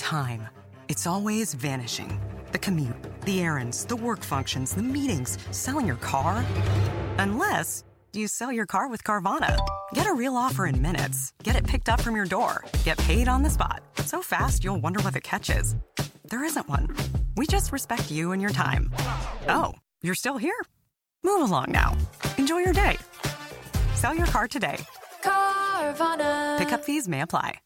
time. It's always vanishing. The commute, the errands, the work functions, the meetings, selling your car. Unless you sell your car with Carvana. Get a real offer in minutes. Get it picked up from your door. Get paid on the spot. So fast, you'll wonder what the catch is. There isn't one. We just respect you and your time. Oh, you're still here? Move along now. Enjoy your day. Sell your car today. Carvana. Pickup fees may apply.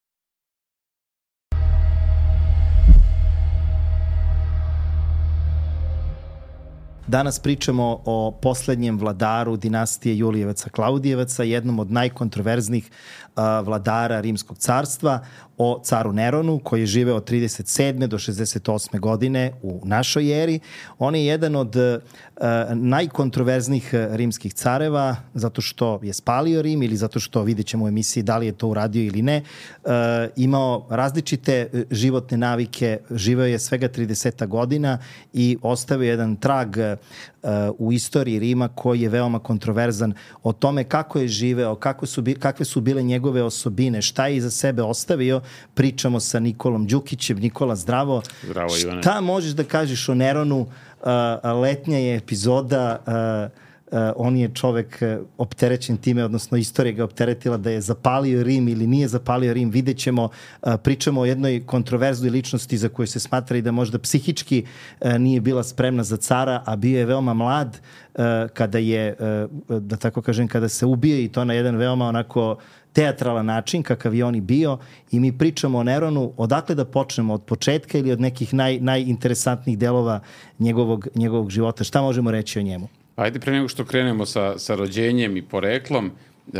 Danas pričamo o poslednjem vladaru dinastije Julijevaca-Klaudijevaca, jednom od najkontroverznijih vladara Rimskog carstva, o caru Neronu, koji je živeo od 37. do 68. godine u našoj eri. On je jedan od najkontroverznijih rimskih careva, zato što je spalio Rim ili zato što, vidjet ćemo u emisiji da li je to uradio ili ne, imao različite životne navike, živeo je svega 30 godina i ostavio jedan trag u istoriji Rima koji je veoma kontroverzan o tome kako je živeo, kakve su bile njegove osobine, šta je iza sebe ostavio. Pričamo sa Nikolom Đukićem. Nikola, zdravo. Zdravo, Ivane. Šta možeš da kažeš o Neronu? Letnja je epizoda, on je čovek opterećen time, odnosno istorija ga opteretila da je zapalio Rim ili nije zapalio Rim, vidjet ćemo. Pričamo o jednoj kontroverznoj ličnosti za koju se smatra i da možda psihički nije bila spremna za cara, a bio je veoma mlad kada je, da tako kažem, kada se ubije, i to na jedan veoma onako teatralan način kakav je on i bio. I mi pričamo o Neronu. Odakle da počnemo? Od početka ili od nekih najinteresantnijih delova njegovog života? Šta možemo reći o njemu? Ajde, pre nego što krenemo sa rođenjem i poreklom,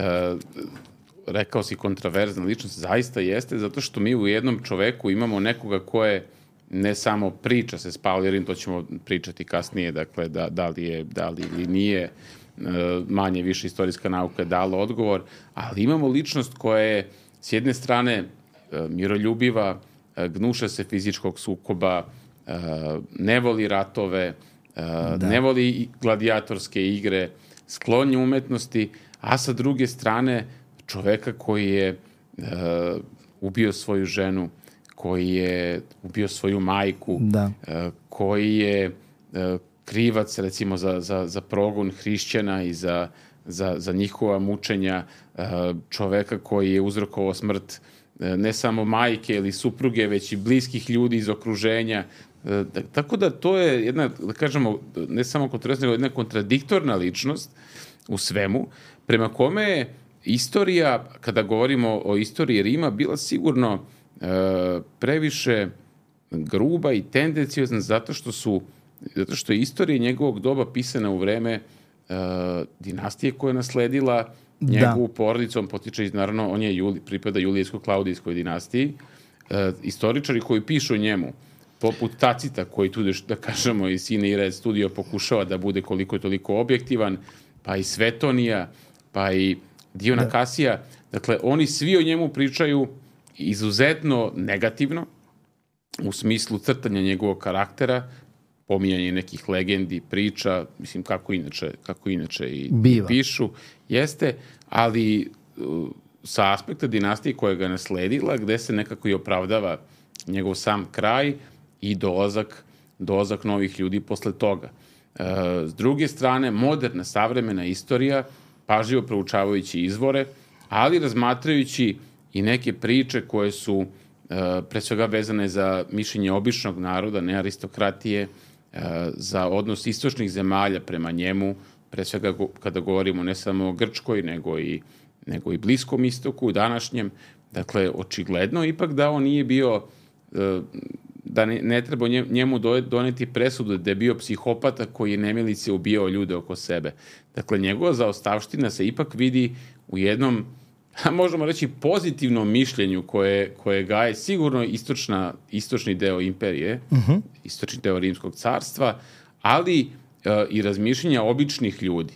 rekao si kontroverzna ličnost, zaista jeste, zato što mi u jednom čoveku imamo nekoga ko je ne samo priča se spalio Rim, to ćemo pričati kasnije, dakle, da li ili nije, manje više istorijska nauka je dala odgovor, ali imamo ličnost koja je s jedne strane miroljubiva, gnuša se fizičkog sukoba, ne voli ratove, ne voli gladijatorske igre, sklon je umetnosti, a sa druge strane čoveka koji je ubio svoju ženu, koji je ubio svoju majku, koji je krivac, recimo, za progon hrišćana i za njihova mučenja, čoveka koji je uzrokovao smrt ne samo majke ili supruge, već i bliskih ljudi iz okruženja. Tako da to je jedna, da kažemo, ne samo kontroverzna, nego jedna kontradiktorna ličnost u svemu, prema kome je istorija, kada govorimo o istoriji Rima, bila sigurno previše gruba i tendenciozna zato što je istorija njegovog doba pisana u vreme dinastije koja je nasledila njegovu porodicu. On potiče, naravno, on je pripada Julijevsko-Klaudijskoj dinastiji. Istoričari koji pišu o njemu, poput Tacita, koji tu, da kažemo, i Sine i Red Studio pokušava da bude koliko je toliko objektivan, pa i Svetonija, pa i Diona Kasija. Dakle, oni svi o njemu pričaju izuzetno negativno, u smislu crtanja njegovog karaktera, pominjanje nekih legendi, priča, mislim, kako inače i pišu, jeste, ali sa aspekta dinastije koja ga nasledila, gde se nekako i opravdava njegov sam kraj i dolazak novih ljudi posle toga. S druge strane, moderna, savremena istorija, pažljivo proučavajući izvore, ali razmatrajući i neke priče koje su pre svega vezane za mišljenje običnog naroda, ne aristokratije, za odnos istočnih zemalja prema njemu, pre svega kada govorimo ne samo o Grčkoj, nego i Bliskom istoku, današnjem. Dakle, očigledno ipak da on nije bio, da ne treba njemu doneti presudu da je bio psihopata koji je nemilice ubijao ljude oko sebe. Dakle, njegova zaostavština se ipak vidi u jednom, možemo reći, pozitivnom mišljenju koje gaje sigurno istočni deo imperije, istočni deo Rimskog carstva, ali i razmišljenja običnih ljudi.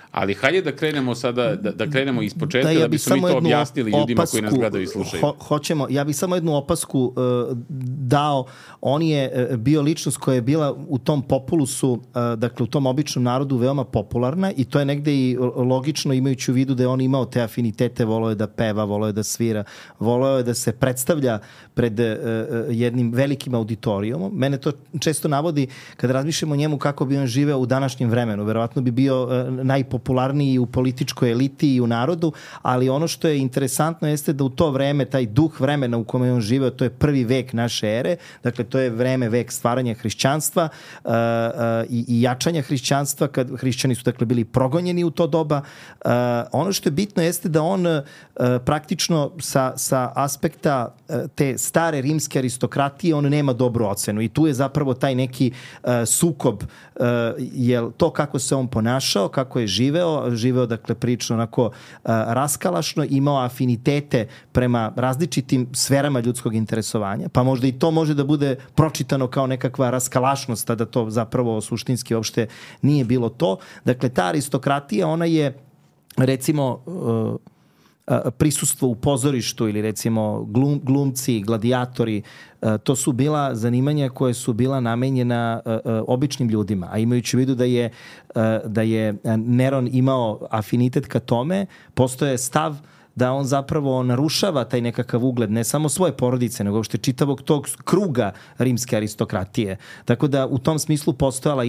Ali hajde da krenemo sada, da krenemo iz početka, da bismo mi to objasnili ljudima koji nas gledaju i slušaju. Hoćemo, ja bih samo jednu opasku dao. On je bio ličnost koja je bila u tom populusu, dakle u tom običnom narodu veoma popularna i to je negde i logično imajući u vidu da je on imao te afinitete, voleo je da peva, voleo je da svira, voleo je da se predstavlja pred jednim velikim auditorijumom. Mene to često navodi kada razmišljamo o njemu kako bi on živeo u današnjem vremenu. Verovatno bi bio najpopularniji u političkoj eliti i u narodu, ali ono što je interesantno jeste da u to vreme, taj duh vremena u kome je on živeo, to je prvi vek naše ere, dakle to je vreme, vek stvaranja hrišćanstva i jačanja hrišćanstva, kad hrišćani su dakle bili progonjeni u to doba. Ono što je bitno jeste da on praktično sa aspekta te stare rimske aristokratije on nema dobru ocenu i tu je zapravo taj neki sukob, jel to kako se on ponašao, kako je živeo dakle prilično onako raskalašno, imao afinitete prema različitim sferama ljudskog interesovanja, pa možda i to može da bude pročitano kao nekakva raskalašnost, a da to zapravo suštinski uopšte nije bilo to. Dakle, ta aristokratija, ona je recimo prisustvo u pozorištu ili recimo glumci, gladijatori, to su bila zanimanja koje su bila namenjena običnim ljudima, a imajući u vidu da je Neron imao afinitet ka tome, postoje stav da on zapravo narušava taj nekakav ugled ne samo svoje porodice, nego uopšte čitavog tog kruga rimske aristokratije. Tako da u tom smislu postojala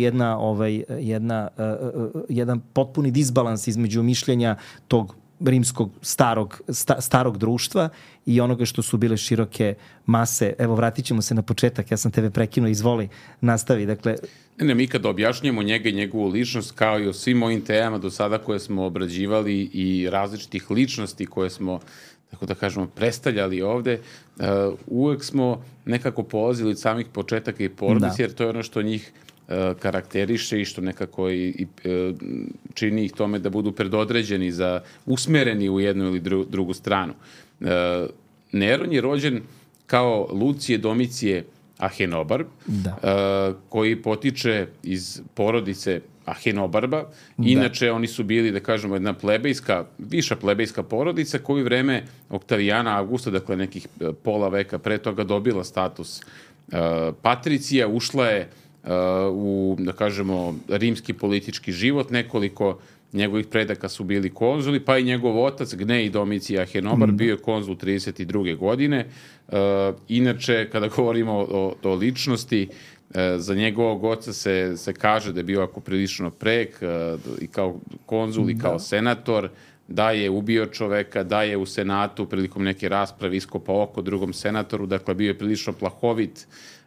jedan potpuni disbalans između mišljenja tog rimskog starog društva i onoga što su bile široke mase. Evo, vratit ćemo se na početak, ja sam tebe prekinuo, izvoli, nastavi. Dakle, mi kada objašnjamo njega i njegovu ličnost, kao i o svim mojim temama do sada koje smo obrađivali i različitih ličnosti koje smo, tako da kažemo, predstavljali ovde, uvek smo nekako polazili od samih početaka i porodice, jer to je ono što njih karakteriše i što nekako i čini ih tome da budu predodređeni, usmereni u jednu ili drugu stranu. Neron je rođen kao Lucije Domicije Ahenobar, koji potiče iz porodice Ahenobarba. Inače, oni su bili, da kažemo, jedna viša plebejska porodica koji u vreme Oktavijana Augusta, dakle nekih pola veka pre toga, dobila status patricija, ušla je u, da kažemo, rimski politički život. Nekoliko njegovih predaka su bili konzuli, pa i njegov otac Gnej Domicije Ahenobar bio je konzul 32. godine. Inače, kada govorimo o ličnosti, za njegovog oca se kaže da je bio ako prilično prek i kao konzul i kao senator, da je ubio čoveka, da je u senatu prilikom neke rasprave iskopao oko drugom senatoru, dakle bio je prilično plahovit,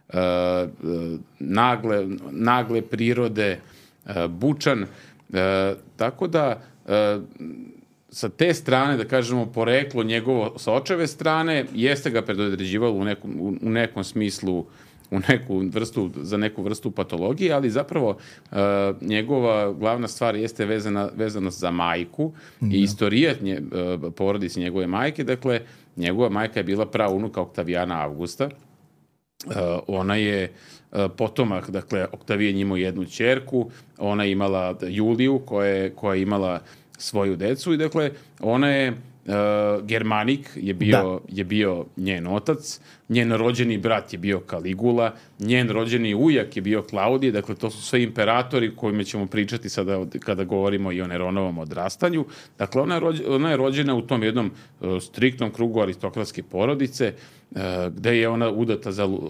nagle prirode, bučan, tako da sa te strane, da kažemo, poreklo njegovo sa očeve strane jeste ga predodređivalo u nekom smislu za neku vrstu patologije, ali zapravo njegova glavna stvar jeste vezana za majku i istorijat porodice njegove majke. Dakle, njegova majka je bila praunuka Oktavijana Augusta. Ona je potomak, dakle, Oktavijan imao jednu ćerku, ona je imala Juliju koja je imala svoju decu i dakle, ona je Germanik je bio njen otac, njen rođeni brat je bio Kaligula, njen rođeni ujak je bio Klaudije, dakle to su sve imperatori kojima ćemo pričati sada kada govorimo i o Neronovom odrastanju. Dakle, ona je rođena u tom jednom striktnom krugu aristokratske porodice, gde je ona udata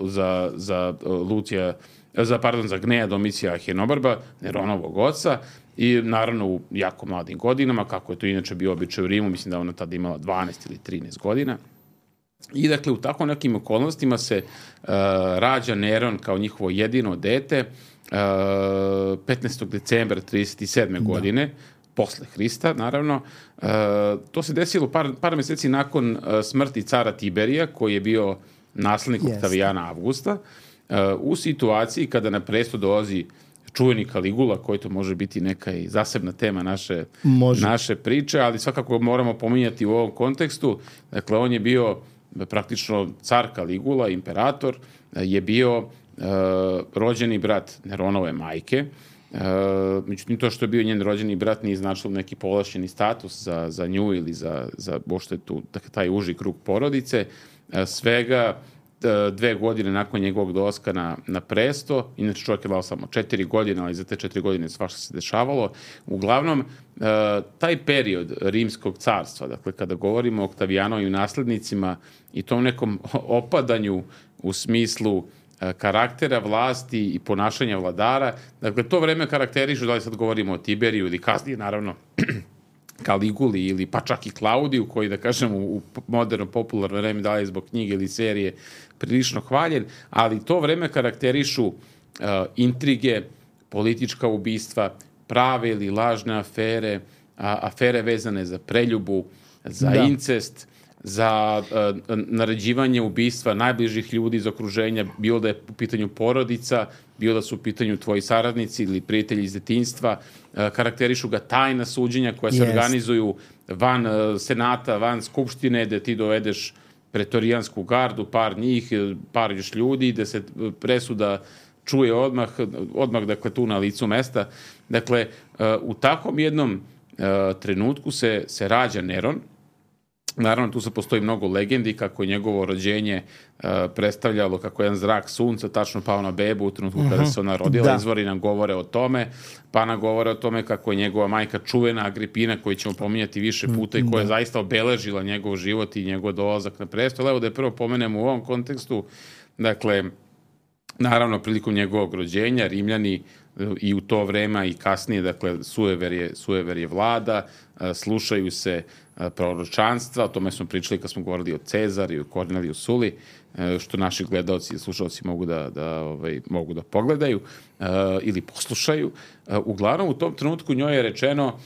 za Gneja Domicija Ahenobarba, Neronovog oca, i naravno u jako mladim godinama, kako je to inače bio običaj u Rimu, mislim da ona tada imala 12 ili 13 godina. I dakle, u tako nekim okolnostima se rađa Neron kao njihovo jedino dete 15. decembra 37. godine, posle Hrista, naravno. To se desilo par meseci nakon smrti cara Tiberija, koji je bio naslednik Oktavijana Augusta, u situaciji kada na presto dolazi čuveni Kaligula, koji to može biti neka i zasebna tema naše priče, ali svakako moramo pominjati u ovom kontekstu. Dakle, on je bio praktično car Kaligula, imperator, je bio rođeni brat Neronove majke Međutim, to što je bio njen rođeni brat nije značilo neki povlašćeni status za nju ili za uopšte taj uži krug porodice. Svega 2 godine nakon njegovog dolaska na presto, inače čovjek je dao samo 4 godine, ali za te 4 godine svašta se dešavalo. Uglavnom, taj period Rimskog carstva, dakle, kada govorimo o Oktavijanovim naslednicima i tom nekom opadanju u smislu karaktera vlasti i ponašanja vladara, dakle, to vreme karakterišu, da li sad govorimo o Tiberiju ili kasnije, naravno, Kaliguli ili pa čak i Klaudiju, koji, da kažem, u moderno popularno vreme, da li je zbog knjige ili serije prilično hvaljen, ali to vreme karakterišu intrige, politička ubistva, prave ili lažne afere, afere vezane za preljubu, za incest, za naređivanje ubistva najbližih ljudi iz okruženja, bilo da je u pitanju porodica, bilo da su u pitanju tvoji saradnici ili prijatelji iz detinjstva. Karakterišu ga tajna suđenja koja se organizuju van senata, van skupštine, da ti dovedeš pretorijansku gardu, par njih, par još ljudi, da se presuda čuje odmah, dakle, tu na licu mesta. Dakle, u takvom jednom trenutku se rađa Neron. Naravno, tu se postoji mnogo legendi kako je njegovo rođenje predstavljalo kako jedan zrak sunca tačno pao na bebu u trenutku kada se ona rodila. Izvori nam govore o tome, pa nam govore o tome kako je njegova majka čuvena Agripina, koju ćemo pominjati više puta i koja je zaista obeležila njegov život i njegov dolazak na presto. Evo da je prvo pomenemo u ovom kontekstu, dakle, naravno, prilikom njegovog rođenja, Rimljani i u to vreme i kasnije, dakle, sujeverje vlada, slušaju se proročanstva, o tome smo pričali kad smo govorili o Cezaru i o Korneliju Suli, što naši gledalci i slušalci mogu da pogledaju ili poslušaju. Uglavnom, u tom trenutku njoj je rečeno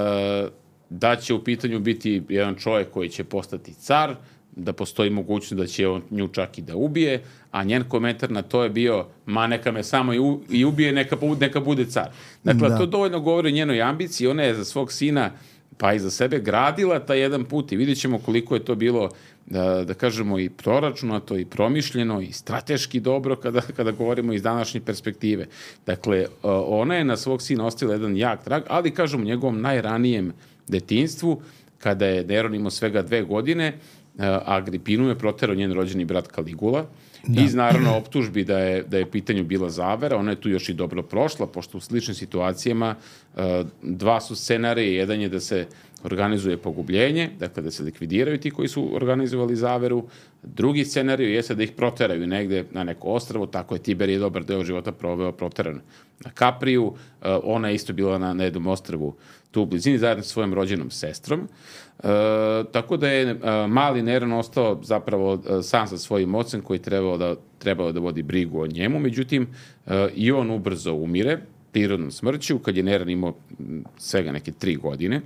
da će u pitanju biti jedan čovjek koji će postati car, da postoji mogućnost da će on nju čak i da ubije, a njen komentar na to je bio, ma neka me samo i ubije, neka bude car. Dakle, to dovoljno govori o njenoj ambiciji, ona je za svog sina, pa i za sebe, gradila taj jedan put i vidjet ćemo koliko je to bilo, da kažemo, i proračunato, i promišljeno, i strateški dobro kada govorimo iz današnje perspektive. Dakle, ona je na svog sina ostavila jedan jak trag, ali, kažemo, u njegovom najranijem detinjstvu, kada je Neron imao svega 2 godine, Agripinu je proterao njen rođeni brat Kaligula, iz naravno optužbi da je pitanju bila zavera. Ona je tu još i dobro prošla, pošto u sličnim situacijama 2 su scenarije. Jedan je da se organizuje pogubljenje, dakle da se likvidiraju ti koji su organizovali zaveru. Drugi scenarij jeste da ih proteraju negde na neko ostrvo, tako je Tiberije dobar deo života proveo proteran na Kapriju. Ona je isto bila na jednom ostrvu tu u blizini zajedno sa svojom rođenom sestrom. Tako da je mali Neron ostao zapravo sam sa svojim ocem koji trebao da vodi brigu o njemu. Međutim, i on ubrzo umire prirodnom smrću kad je Neron imao svega neke 3 godine.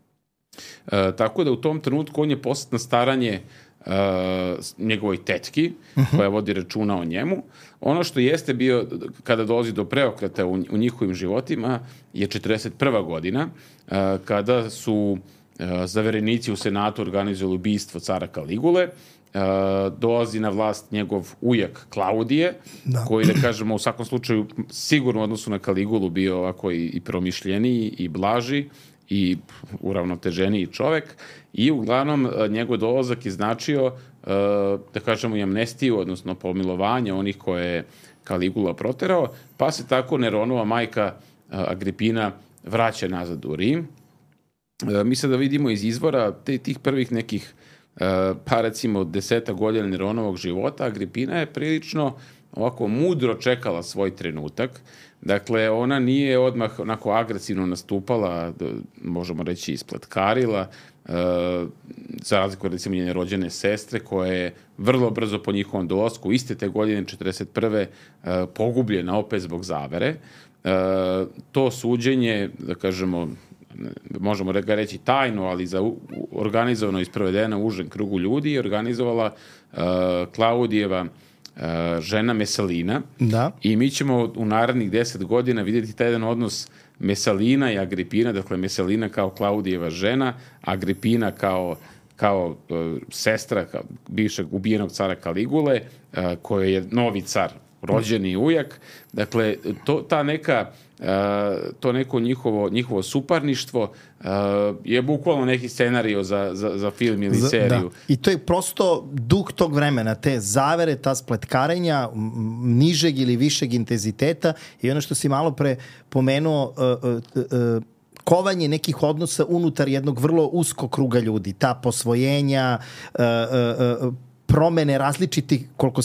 Tako da u tom trenutku on je poslat na staranje njegovoj tetki koja vodi računa o njemu. Ono što jeste bio kada dolazi do preokreta u njihovim životima je 41. godina kada su zaverenici u senatu organizovali ubistvo cara Kaligule. Dolazi na vlast njegov ujak Klaudije, koji, da kažemo, u svakom slučaju sigurno u odnosu na Kaligulu bio ovako i promišljeniji i blaži i uravnoteženiji čovek, i uglavnom njegov dolazak je značio, da kažemo, i amnestiju, odnosno pomilovanje onih koje je Kaligula proterao, pa se tako Neronova majka Agripina vraća nazad u Rim. Mi sada vidimo iz izvora tih prvih nekih, pa recimo 10 godina Neronovog života, Agripina je prilično ovako mudro čekala svoj trenutak. Dakle, ona nije odmah onako agresivno nastupala, možemo reći ispletkarila, za razliku od recimo njene rođene sestre, koja je vrlo brzo po njihovom dolasku, iste te godine 41. pogubljena opet zbog zavere. To suđenje, da kažemo, možemo ga reći tajno, ali organizovano i sprovedeno u užem krugu ljudi, je organizovala Klaudijeva žena Mesalina. I mi ćemo u narednih 10 godina vidjeti taj jedan odnos Mesalina i Agripina, dakle Mesalina kao Klaudijeva žena, Agripina kao sestra bivšeg ubijenog cara Kaligule, koji je novi car rođeni ujak. Dakle, to neko njihovo suparništvo je bukvalno neki scenario za film ili seriju. Da. I to je prosto duh tog vremena, te zavere, ta spletkarenja nižeg ili višeg intenziteta i ono što si malo pre pomenuo, kovanje nekih odnosa unutar jednog vrlo uskog kruga ljudi, ta posvojenja, promene različitih,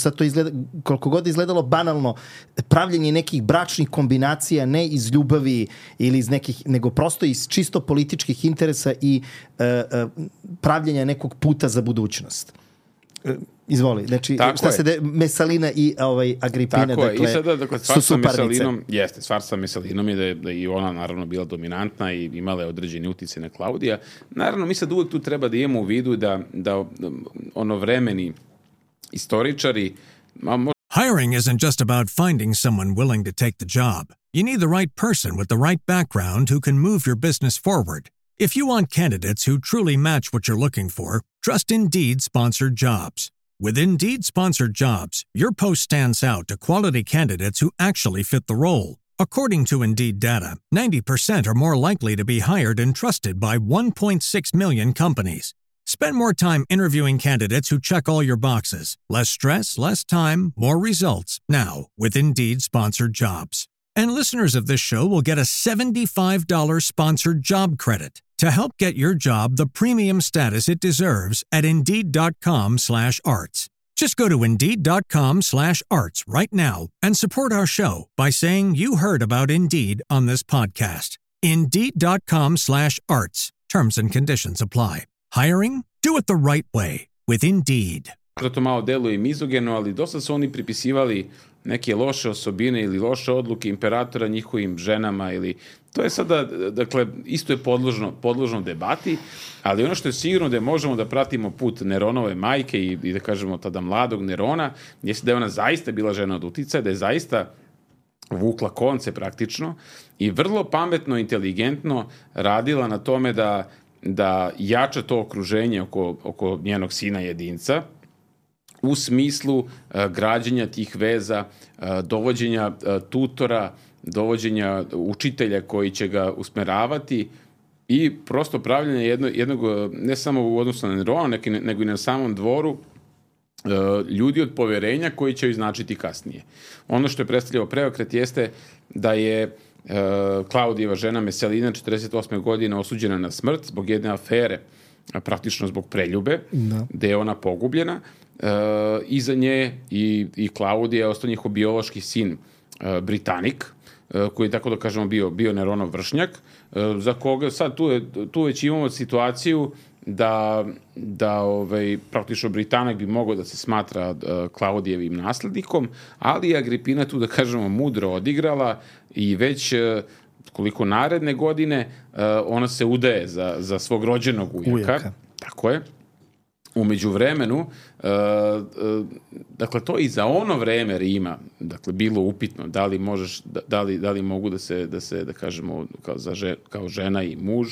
koliko god izgledalo banalno, pravljenje nekih bračnih kombinacija ne iz ljubavi ili iz nekih, nego prosto iz čisto političkih interesa i pravljenja nekog puta za budućnost. Izvoli, znači šta se Mesalina i Agripina, dakle, i sada, su suparnice. Stvar sa Mesalinom je da je i ona naravno bila dominantna i imala je određeni uticaj na Klaudija. Naravno, mi sad uvek tu treba da imamo u vidu da vremeni istoričari... Hiring isn't just about finding someone willing to take the job. You need the right person with the right background who can move your business forward. If you want candidates who truly match what you're looking for, trust Indeed Sponsored Jobs. With Indeed Sponsored Jobs, your post stands out to quality candidates who actually fit the role. According to Indeed data, 90% are more likely to be hired and trusted by 1.6 million companies. Spend more time interviewing candidates who check all your boxes. Less stress, less time, more results. Now, with Indeed Sponsored Jobs. And listeners of this show will get a $75 sponsored job credit to help get your job the premium status it deserves at Indeed.com/arts. Just go to Indeed.com/arts right now and support our show by saying you heard about Indeed on this podcast. Indeed.com/arts. Terms and conditions apply. Hiring? Do it the right way with Indeed. To malo deluje mizogeno, ali dosta su oni pripisivali neke loše osobine ili loše odluke imperatora njihovim ženama ili... To je sada, dakle, isto je podložno debati, ali ono što je sigurno da možemo da pratimo put Neronove majke i da kažemo tada mladog Nerona, jeste da je ona zaista bila žena od uticaja, da je zaista vukla konce praktično i vrlo pametno, inteligentno radila na tome da jača to okruženje oko njenog sina jedinca, u smislu građenja tih veza, dovođenja tutora, dovođenja učitelja koji će ga usmeravati i prosto pravljanje jednog, ne samo u odnosu na Nerona, nego i na samom dvoru, ljudi od poverenja koji će joj značiti kasnije. Ono što je predstavljao preokret jeste da je Klaudijeva žena Mesalina 48. godine osuđena na smrt zbog jedne afere, praktično zbog preljube, gde je ona pogubljena. Iza nje i Klaudija ostao njihov biološki sin Britanik, koji je, tako da kažemo, bio Neronov vršnjak, za koga sad tu već imamo situaciju da praktično Britanik bi mogao da se smatra Klaudijevim naslednikom, ali Agripina tu, da kažemo, mudro odigrala i već koliko naredne godine ona se udaje za svog rođenog ujaka. Tako je. U međuvremenu, dakle, to i za ono vreme Rima, dakle, bilo upitno da li mogu da kažemo kao žena i muž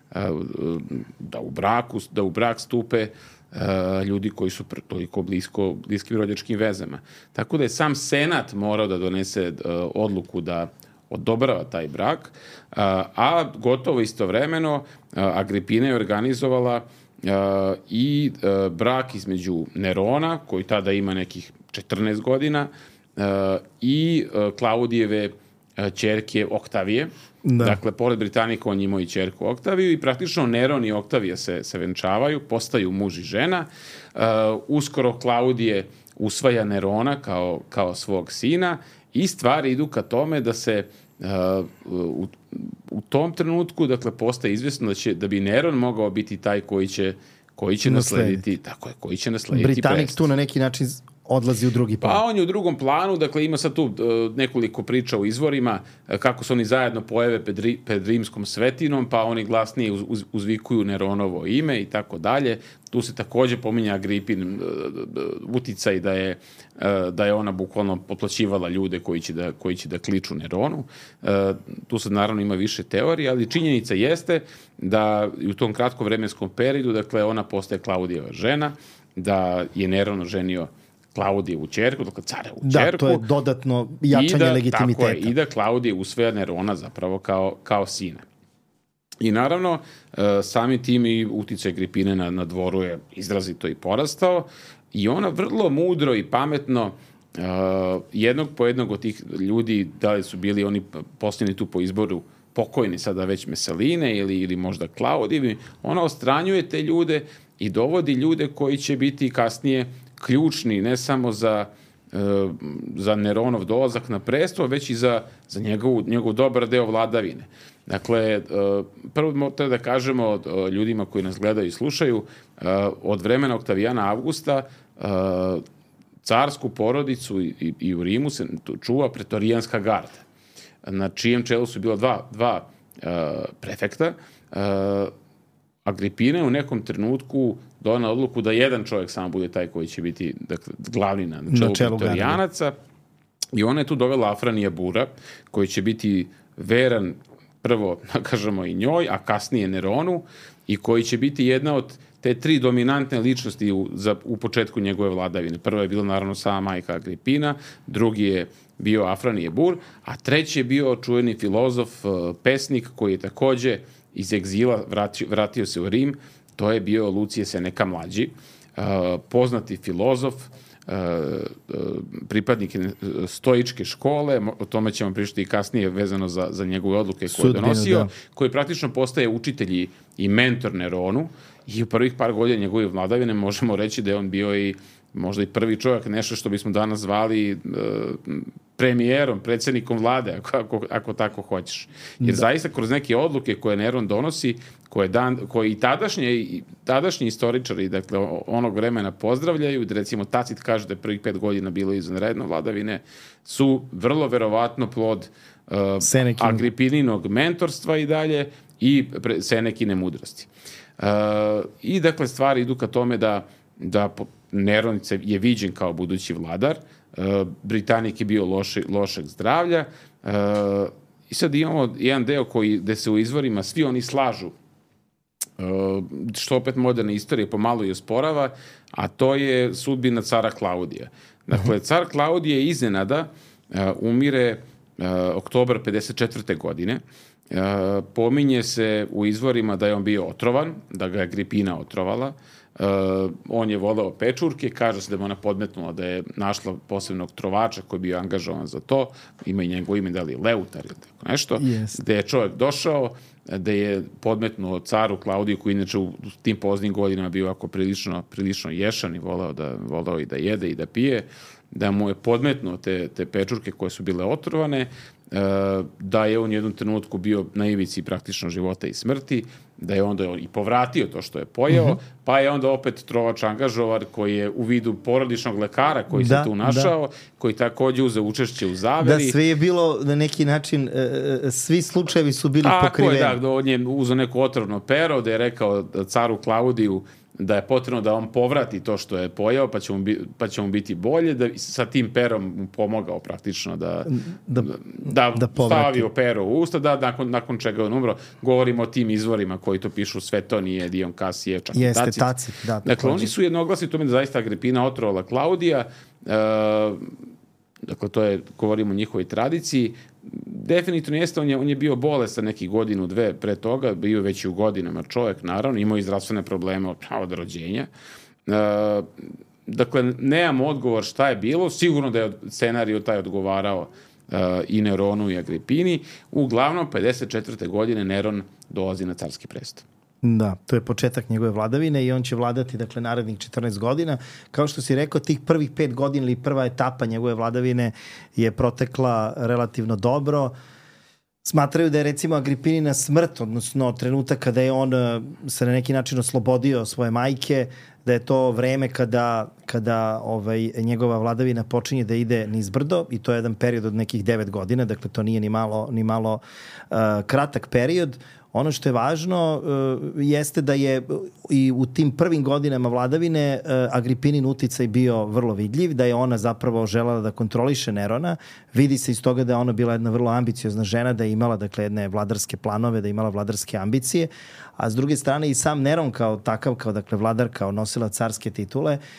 da u brak stupe ljudi koji su toliko bliskim rođačkim vezama. Tako da je sam Senat morao da donese odluku da odobrava taj brak, a gotovo istovremeno Agripina je organizovala i brak između Nerona, koji tada ima nekih 14 godina, i Klaudijeve ćerke Oktavije. Da. Dakle, pored Britanika on imao i ćerku Oktaviju i praktično Neron i Oktavija se venčavaju, postaju muž i žena. Uskoro Klaudije usvaja Nerona kao svog sina i stvari idu ka tome da se u tom trenutku, dakle, postaje izvjesno da bi Neron mogao biti taj koji će naslediti, tako je, koji će naslediti Britanik prest. Tu na neki način odlazi u drugi plan. Pa on je u drugom planu, dakle ima sad tu nekoliko priča u izvorima kako se oni zajedno pojave pred rimskom svetinom, pa oni glasnije uzvikuju Neronovo ime i tako dalje. Tu se takođe pominje Agripin uticaj da je ona bukvalno potplaćivala ljude koji će da kliču Neronu. Tu sad naravno ima više teorije, ali činjenica jeste da u tom kratkom vremenskom periodu, dakle, ona postaje Klaudijeva žena, da je Neron oženio Klaudijevu ćerku, dakle carevu ćerku. Da, to je dodatno jačanje legitimiteta. Tako je, i da Klaudije usvaja Nerona zapravo kao sina. I naravno, sami tim i uticaj Agripine na dvoru je izrazito i porastao i ona vrlo mudro i pametno jednog po jednog od tih ljudi, da li su bili oni posljedni tu po izboru pokojni sada već Mesaline ili možda Klaudijevi, ona ostranjuje te ljude i dovodi ljude koji će biti kasnije ključni ne samo za Neronov dolazak na presto, već i za njegov dobar deo vladavine. Dakle, prvo treba da kažemo ljudima koji nas gledaju i slušaju, od vremena Oktavijana Avgusta carsku porodicu i u Rimu se čuva pretorijanska garda, na čijem čelu su bila dva prefekta. Agripina je u nekom trenutku donela odluku da jedan čovjek samo bude taj koji će biti glavni na čelu pretorijanaca. I ona je tu dovela Afranija Bura, koji će biti veran prvo, kažemo, i njoj, a kasnije Neronu, i koji će biti jedna od te tri dominantne ličnosti u početku njegove vladavine. Prva je bila naravno sama majka Agripina, drugi je bio Afranije Bur, a treći je bio čuveni filozof, pesnik, koji je takođe iz egzila vratio se u Rim. To je bio Lucije Seneca mlađi, poznati filozof, pripadnik stoičke škole, o tome ćemo pričati i kasnije vezano za njegove odluke koje je donosio, koji praktično postaje učitelj i mentor Neronu, i u prvih par godina njegove vladavine možemo reći da je on bio i možda i prvi čovjek, nešto što bismo danas zvali premijerom, predsjednikom vlade, ako tako hoćeš. Jer zaista kroz neke odluke koje Neron donosi, koje i tadašnji istoričari, dakle, onog vremena pozdravljaju, da recimo Tacit kaže da je prvih 5 godina bilo izvanredno vladavine, su vrlo verovatno plod Agripininog mentorstva i dalje i Senekine mudrosti. I dakle, stvari idu ka tome da Neron je viđen kao budući vladar, Britanik je bio lošeg zdravlja, i sad imamo jedan deo gde se u izvorima svi oni slažu, što opet moderna istorija pomalo i osporava, a to je sudbina cara Klaudija. Dakle, car Klaudije iznenada umire oktobar 54. godine. Pominje se u izvorima da je on bio otrovan, da ga je Agripina otrovala. On je voleo pečurke, kaže se da je ona podmetnula da je našla posebnog trovača koji je bio angažovan za to, ima i njegovo ime, da li Leutar ili tako nešto, gde je čovjek došao, da je podmetnuo caru Klaudiju, koji inače u tim poznim godinama bio ako prilično ješan i voleo i da jede i da pije, da mu je podmetnuo te pečurke koje su bile otrovane, da je on u jednom trenutku bio na ivici praktično života i smrti, da je onda i povratio to što je pojeo, pa je onda opet trovač angažovar koji je u vidu porodičnog lekara koji se tu našao, koji takođe uzeo učešće u zaveri. Da, sve je bilo na neki način, svi slučajevi su bili pokriveni. Tako je, da, on je uzeo neko otrovno pero, da je rekao caru Klaudiju da je potrebno da on povrati to što je pojeo, pa će mu biti bolje, da sa tim perom mu pomogao praktično da stavio pero u usta, da nakon čega je on umro. Govorimo o tim izvorima koji to pišu Svetonije, Dion Kasijev, čak i Tacit. Dakle, oni su jednoglasni tome da zaista Agripina otrovala Klaudija, dakle, to je, govorimo o njihovoj tradiciji. Definitivno jeste, on je bio bolestan nekih godinu, dve pre toga, bio već i u godinama čovjek, naravno, imao i zdravstvene probleme od rođenja. Dakle, nemamo odgovor šta je bilo, sigurno da je scenarij taj odgovarao i Neronu i Agripini. Uglavnom, 54. godine Neron dolazi na carski presto. Da, to je početak njegove vladavine i on će vladati, dakle, narednih 14 godina. Kao što si rekao, tih prvih 5 godina ili prva etapa njegove vladavine je protekla relativno dobro. Smatraju da je, recimo, Agripinina smrt, odnosno trenutak kada je on se na neki način oslobodio svoje majke, da je to vreme kada njegova vladavina počinje da ide nizbrdo, i to je jedan period od nekih 9 godina, dakle to nije ni malo kratak period. Ono što je važno jeste da je i u tim prvim godinama vladavine Agripinin uticaj bio vrlo vidljiv, da je ona zapravo želela da kontroliše Nerona. Vidi se iz toga da je ona bila jedna vrlo ambiciozna žena, da je imala, dakle, jedne vladarske planove, da je imala vladarske ambicije, a s druge strane i sam Neron kao takav, dakle, vladar, kao nosilac carske titule,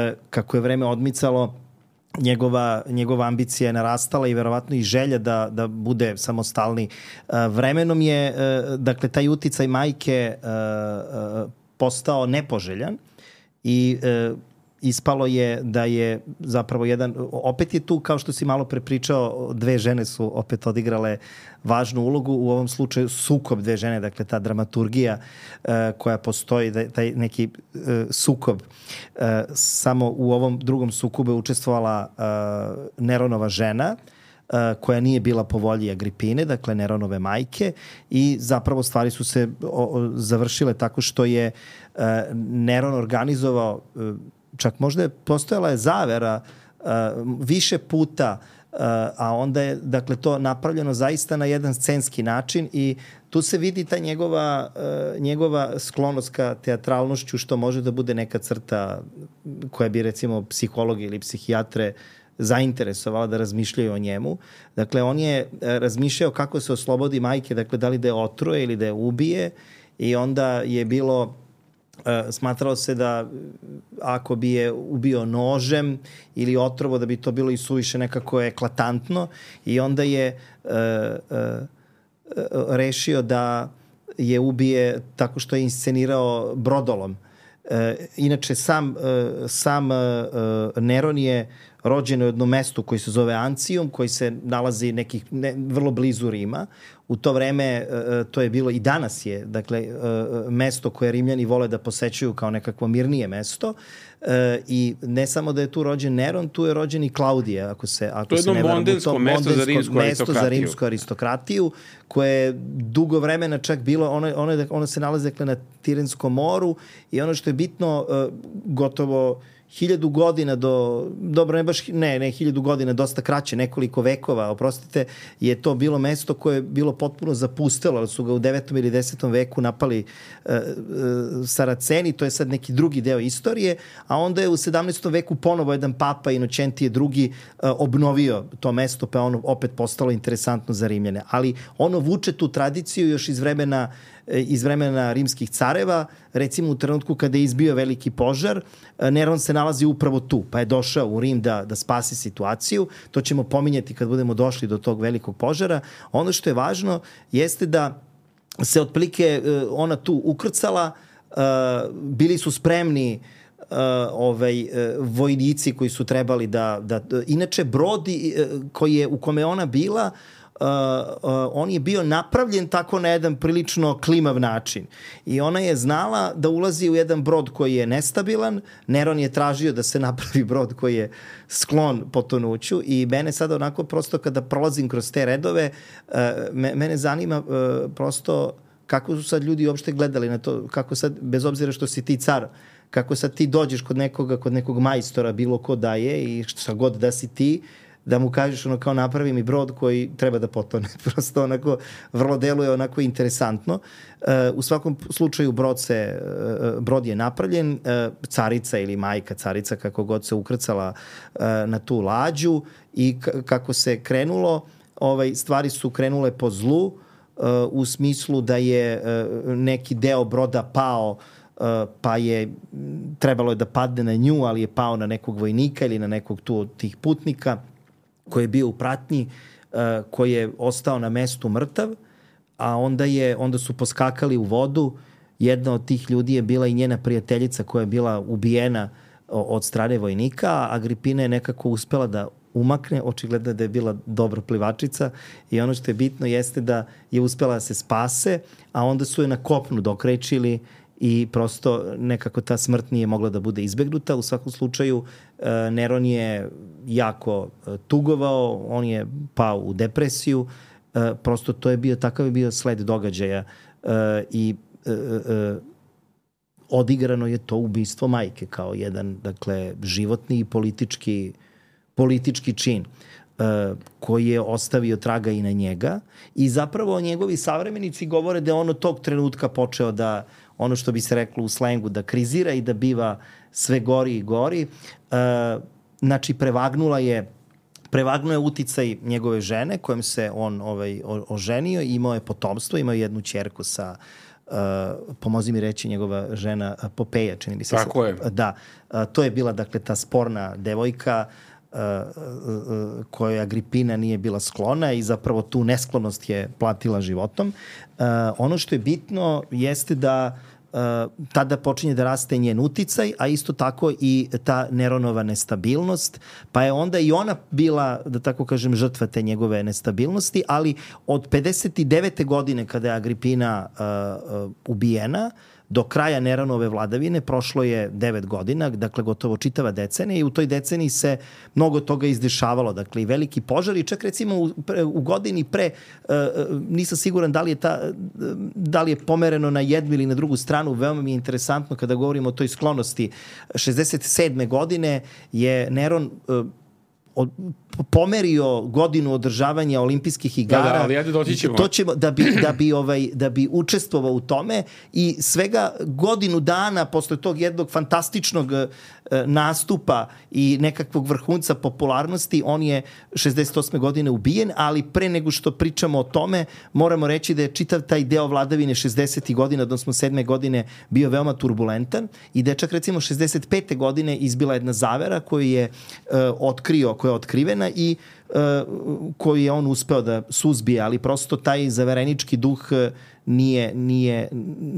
kako je vreme odmicalo, njegova ambicija je narastala i verovatno i želja da bude samostalni. Vremenom je, dakle, taj uticaj majke postao nepoželjan i ispalo je da je zapravo opet je tu, kao što si malo prepričao, dve žene su opet odigrale važnu ulogu, u ovom slučaju sukob dve žene, dakle ta dramaturgija koja postoji, taj neki sukob. Samo u ovom drugom sukobu je učestvovala Neronova žena, koja nije bila po volji Agripine, dakle Neronove majke, i zapravo stvari su se završile tako što je Neron organizovao, čak možda je postojala je zavera više puta, a onda je, dakle, to napravljeno zaista na jedan scenski način i tu se vidi ta njegova sklonost ka teatralnošću, što može da bude neka crta koja bi, recimo, psihologi ili psihijatre zainteresovala da razmišljaju o njemu. Dakle, on je razmišljao kako se oslobodi majke, dakle, da li da je otruje ili da je ubije, i onda je bilo smatralo se da ako bi je ubio nožem ili otrovo, da bi to bilo i suviše nekako eklatantno, i onda je rešio da je ubije tako što je inscenirao brodolom. Inače, sam Neron je rođen u jednom mestu koji se zove Ancijum, koji se nalazi vrlo blizu Rima. U to vreme to je bilo, i danas je, dakle, mesto koje Rimljani vole da posećuju kao nekakvo mirnije mesto. I ne samo da je tu rođen Neron, tu je rođen i Klaudije, ako se to je jedno mondensko mesto za rimsku aristokratiju, koje je dugo vremena čak bilo, ono se nalazi, dakle, na Tirenskom moru, i ono što je bitno, gotovo 1000 godina dobro, ne 1000 godina, dosta kraće, nekoliko vekova, oprostite, je to bilo mesto koje je bilo potpuno zapustelo, ali su ga u 9. ili 10. veku napali Saraceni, to je sad neki drugi deo istorije, a onda je u 17. veku ponovo jedan papa, Inocentije II, obnovio to mesto, pa ono opet postalo interesantno za Rimljane. Ali ono vuče tu tradiciju još iz vremena rimskih careva. Recimo, u trenutku kada je izbio veliki požar, Neron se nalazi upravo tu, pa je došao u Rim da spasi situaciju. To ćemo pominjati kad budemo došli do tog velikog požara. Ono što je važno jeste da se otprilike ona tu ukrcala, bili su spremni vojnici koji su trebali da inače brod u kome je ona bila, on je bio napravljen tako na jedan prilično klimav način. I ona je znala da ulazi u jedan brod koji je nestabilan. Neron je tražio da se napravi brod koji je sklon potonuću, i mene sada onako prosto kada prolazim kroz te redove, mene zanima prosto kako su sad ljudi uopšte gledali na to, kako sad, bez obzira što si ti car, kako sad ti dođeš kod nekog majstora, bilo ko da je, i šta god da si ti, da mu kažeš ono kao napravi mi brod koji treba da potone. Prosto onako vrlo deluje onako interesantno. U svakom slučaju brod je napravljen, carica ili majka carica, kako god se ukrcala na tu lađu, i kako se krenulo, stvari su krenule po zlu, u smislu da je neki deo broda pao, pa je trebalo je da padne na nju, ali je pao na nekog vojnika ili na nekog tih putnika koji je bio u pratnji, koji je ostao na mestu mrtav, a onda su poskakali u vodu. Jedna od tih ljudi je bila i njena prijateljica koja je bila ubijena od strane vojnika, a Agripina je nekako uspela da umakne, očigledno da je bila dobra plivačica, i ono što je bitno jeste da je uspela da se spase, a onda su je na kopnu dokrečili i prosto nekako ta smrt nije mogla da bude izbegnuta. U svakom slučaju Neron je jako tugovao, on je pao u depresiju, prosto to je bio, takav je bio sled događaja, i odigrano je to ubistvo majke kao jedan, dakle, životni i politički čin koji je ostavio traga i na njega, i zapravo njegovi savremenici govore da je on od tog trenutka počeo da, ono što bi se reklo u slengu, da krizira i da biva sve gori i gori. Znači, prevagnuo je uticaj njegove žene kojom se on oženio i imao je potomstvo, imao je jednu ćerku sa pomozi mi reći, njegova žena Popeja, čini mi se. Tako je. Da, to je bila, dakle, ta sporna devojka kojoj Agripina nije bila sklona i zapravo tu nesklonost je platila životom. Ono što je bitno jeste da tada počinje da raste njen uticaj, a isto tako i ta Neronova nestabilnost, pa je onda i ona bila, da tako kažem, žrtva te njegove nestabilnosti, ali od 59. godine kada je Agripina ubijena, do kraja Neronove vladavine prošlo je 9 godina, dakle gotovo čitava decenija, i u toj deceniji se mnogo toga izdešavalo, dakle i veliki požari, čak recimo u godini pre, nisam siguran da li je pomereno na jednu ili na drugu stranu, veoma mi je interesantno kada govorimo o toj sklonosti. 67. godine je Neron pomerio godinu održavanja olimpijskih igara. Da, ali ajde doći ćemo. To ćemo da bi učestvovao u tome, i svega godinu dana posle tog jednog fantastičnog nastupa i nekakvog vrhunca popularnosti on je 68. godine ubijen, ali pre nego što pričamo o tome moramo reći da je čitav taj deo vladavine 60. godina, odnosno 7. godine bio veoma turbulentan i da je čak recimo 65. godine izbila jedna zavera koju je koja je otkrivena i koju je on uspeo da suzbije, ali prosto taj zaverenički duh nije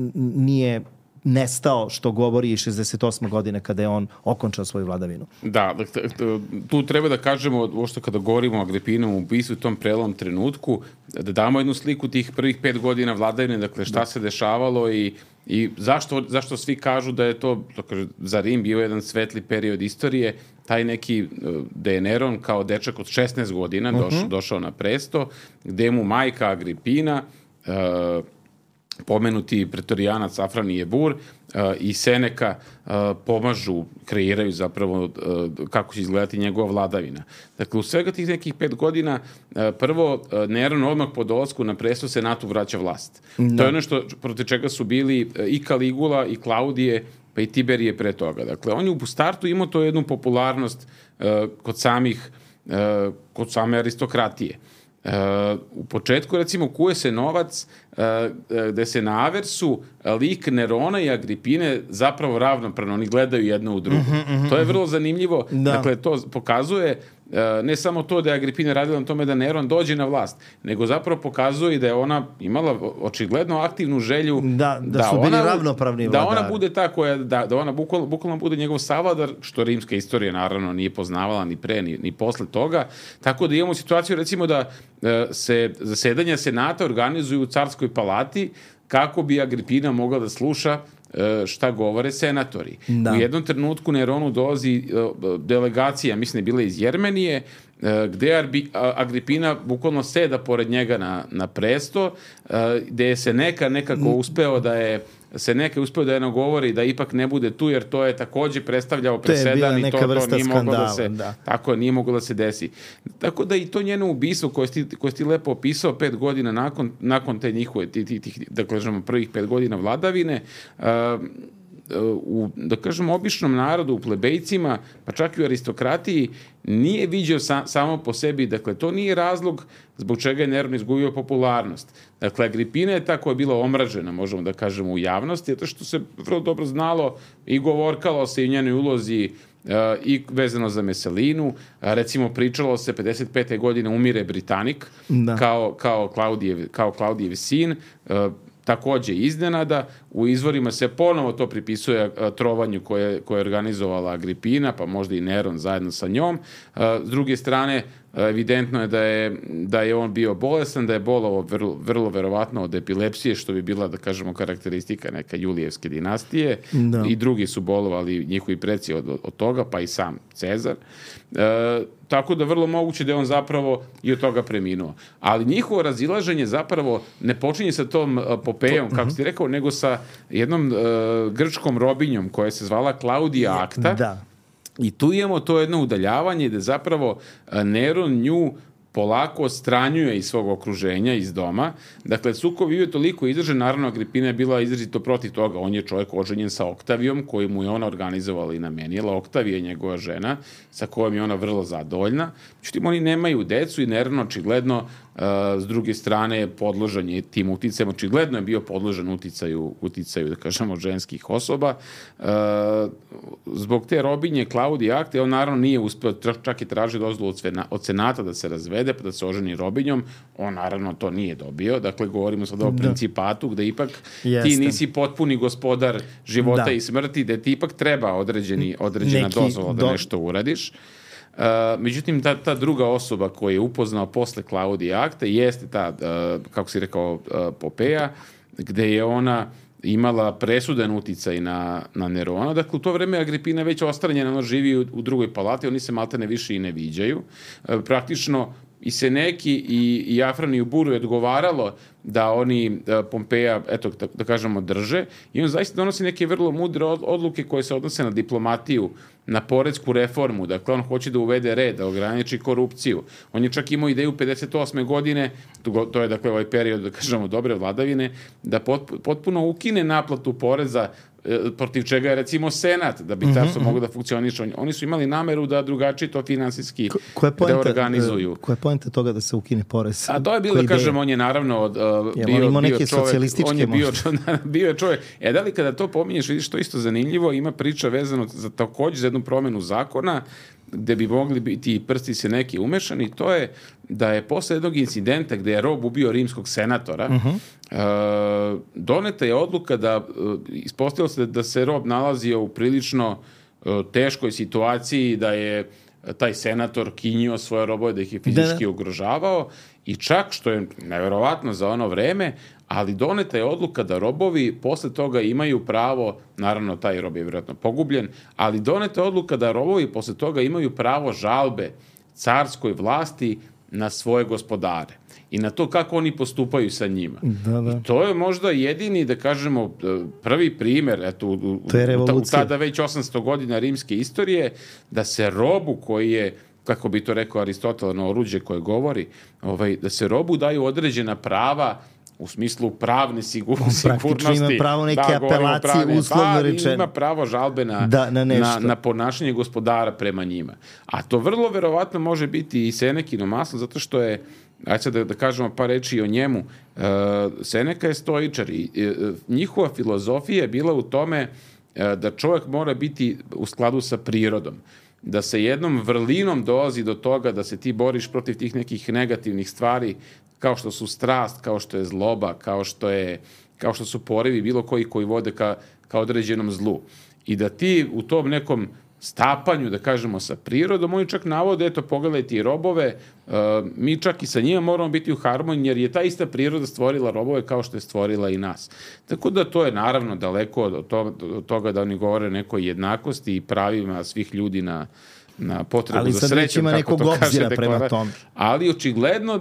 nestao, što govori i 68. godine kada je on okončao svoju vladavinu. Da, tu treba da kažemo, uopšte kada govorimo o Agripinovom ubistvu u tom prelomnom trenutku, da damo jednu sliku tih prvih 5 godina vladavine, dakle šta se dešavalo i zašto svi kažu da je to za Rim bio jedan svetli period istorije, taj neki, da je Neron kao dečak od 16 godina došao na presto, gde mu majka Agripina, pomenuti pretorijanac Afrani Jebur i Seneka pomažu, kreiraju zapravo kako će izgledati njegova vladavina. Dakle, u svega tih nekih 5 godina prvo Neron odmah po dolasku na presto Senatu vraća vlast. Da. To je ono protiv čega su bili i Kaligula i Klaudije, pa i Tiberije pre toga. Dakle, on je u startu imao to jednu popularnost kod same aristokratije. U početku, recimo, kuje se novac gde se na aversu lik Nerona i Agripine zapravo ravnopravno, oni gledaju jedno u drugo. To je vrlo zanimljivo. Da. Dakle, to pokazuje ne samo to da je Agripina radila na tome da Neron dođe na vlast, nego zapravo pokazuje i da je ona imala očigledno aktivnu želju da su bili ravnopravni vladari. Da ona bude ta koja, da ona bukvalno bude njegov savladar, što rimska istorija naravno nije poznavala ni pre ni posle toga. Tako da imamo situaciju, recimo, da se zasedanja senata organizuju u carskoj palati kako bi Agripina mogla da sluša šta govore senatori. Da. U jednom trenutku Neronu dolazi delegacija, mislim je bila iz Jermenije, gde Agripina bukvalno seda pored njega na presto, gde je Seneka nekako uspeo da je nagovori da ipak ne bude tu, jer to je takođe predstavljao presedan i to nije moglo da se tako nije moglo da se desi. Tako da i to njeno ubistvo koje si lepo opisao 5 godina nakon te njihove da kažemo prvih 5 godina vladavine, u, da kažem, običnom narodu, u plebejcima, pa čak i u aristokratiji, nije viđao samo po sebi. Dakle, to nije razlog zbog čega je Neron izgubio popularnost. Dakle, Agripina je ta koja je bila omražena, možemo da kažemo, u javnosti, zato što se vrlo dobro znalo i govorkalo se i njenoj ulozi i vezano za Meselinu. Recimo, pričalo se 55. godine umire Britanik kao Klaudijev sin, takođe iznenada. U izvorima se ponovo to pripisuje trovanju koje je organizovala Agripina, pa možda i Neron zajedno sa njom. S druge strane, evidentno je da je on bio bolestan, da je bolovao vrlo verovatno od epilepsije, što bi bila, da kažemo, karakteristika neka Julijevske dinastije. Da. I drugi su bolovali, njihovi preci od toga, pa i sam Cezar. Tako da vrlo moguće da je on zapravo i od toga preminuo. Ali njihovo razilaženje zapravo ne počinje sa tom Popejom, kako si rekao, nego sa jednom grčkom robinjom koja se zvala Klaudija Akta. Da. I tu imamo to jedno udaljavanje gde zapravo Neron nju polako odstranjuje iz svog okruženja, iz doma. Dakle, sukob je toliko izdržan, naravno Agripina je bila izrazito protiv toga. On je čovjek oženjen sa Oktavijom, koju mu je ona organizovala i namenila. Oktavija je njegova žena, sa kojom je ona vrlo zadovoljna. Međutim, oni nemaju decu i Neron očigledno s druge strane podložan je tim uticajem, očigledno je bio podložan uticaju da kažemo ženskih osoba. Zbog te robinje Klaudije Akte, on naravno nije uspeo, čak je tražio dozvolu od senata da se razvede, pa da se oženi robinjom, on naravno to nije dobio, dakle govorimo sada o principatu gde ipak ti nisi potpuni gospodar života i smrti, gde ti ipak treba određena dozvola da nešto uradiš. Međutim, ta druga osoba koju je upoznao posle Klaudije Akte jeste ta, kako si rekao, Popeja, gde je ona imala presudan uticaj na Nerona. Dakle, u to vreme Agripina je već ostranjena, ona živi u drugoj palati, oni se maltene više i ne viđaju. Praktično i Seneki i Afraniju Buru je odgovaralo da oni Pompeja, eto, da kažemo, drže. I on zaista donosi neke vrlo mudre odluke koje se odnose na diplomatiju, na poresku reformu. Dakle, on hoće da uvede red, da ograniči korupciju. On je čak imao ideju 58. godine, to je dakle ovaj period, da kažemo, dobre vladavine, da potpuno ukine naplatu poreza, protiv čega je recimo Senat, da bi carstvo moglo da funkcioniše. Oni su imali nameru da drugačije to finansijski reorganizuju. Koja je poenta toga da se ukine porez? A to je bilo, da kažem, on je naravno bio čovjek. Da li kada to pominješ, vidiš, to isto zanimljivo, ima priča vezano također za jednu promenu zakona, gde bi mogli biti prsti se neki umešani, to je da je posle jednog incidenta gde je rob ubio rimskog senatora, doneta je odluka da ispostavilo se da se rob nalazio u prilično teškoj situaciji, da je taj senator kinjio svoje robove, da ih je fizički ugrožavao i čak, što je neverovatno za ono vreme, ali doneta je odluka da robovi posle toga imaju pravo, naravno taj rob je vjerojatno pogubljen, ali doneta je odluka da robovi posle toga imaju pravo žalbe carskoj vlasti na svoje gospodare i na to kako oni postupaju sa njima. I to je možda jedini, da kažemo, prvi primer, eto, u tada već 800 godina rimske istorije, da se robu koji je, kako bi to rekao Aristotel, na oruđe koje govori, da se robu daju određena prava u smislu pravne sigurnosti. Praktično ima pravo neke apelacije, uslovno rečeno. Ima pravo žalbe na ponašanje gospodara prema njima. A to vrlo verovatno može biti i Senekino maslo, zato što je, ajde sad da kažemo par reči o njemu, Seneka je stoičar i njihova filozofija je bila u tome da čovjek mora biti u skladu sa prirodom. Da se jednom vrlinom dolazi do toga da se ti boriš protiv tih nekih negativnih stvari, kao što su strast, kao što je zloba, kao što su porivi bilo koji vode ka određenom zlu. I da ti u tom nekom stapanju, da kažemo, sa prirodom, oni čak navode, eto, pogledajte i robove, mi čak i sa njima moramo biti u harmoniji, jer je ta ista priroda stvorila robove kao što je stvorila i nas. Tako da to je naravno daleko od toga da oni govore o nekoj jednakosti i pravima svih ljudi na potrebu za srećom, kako to kaže deklaracija. Ali očigledno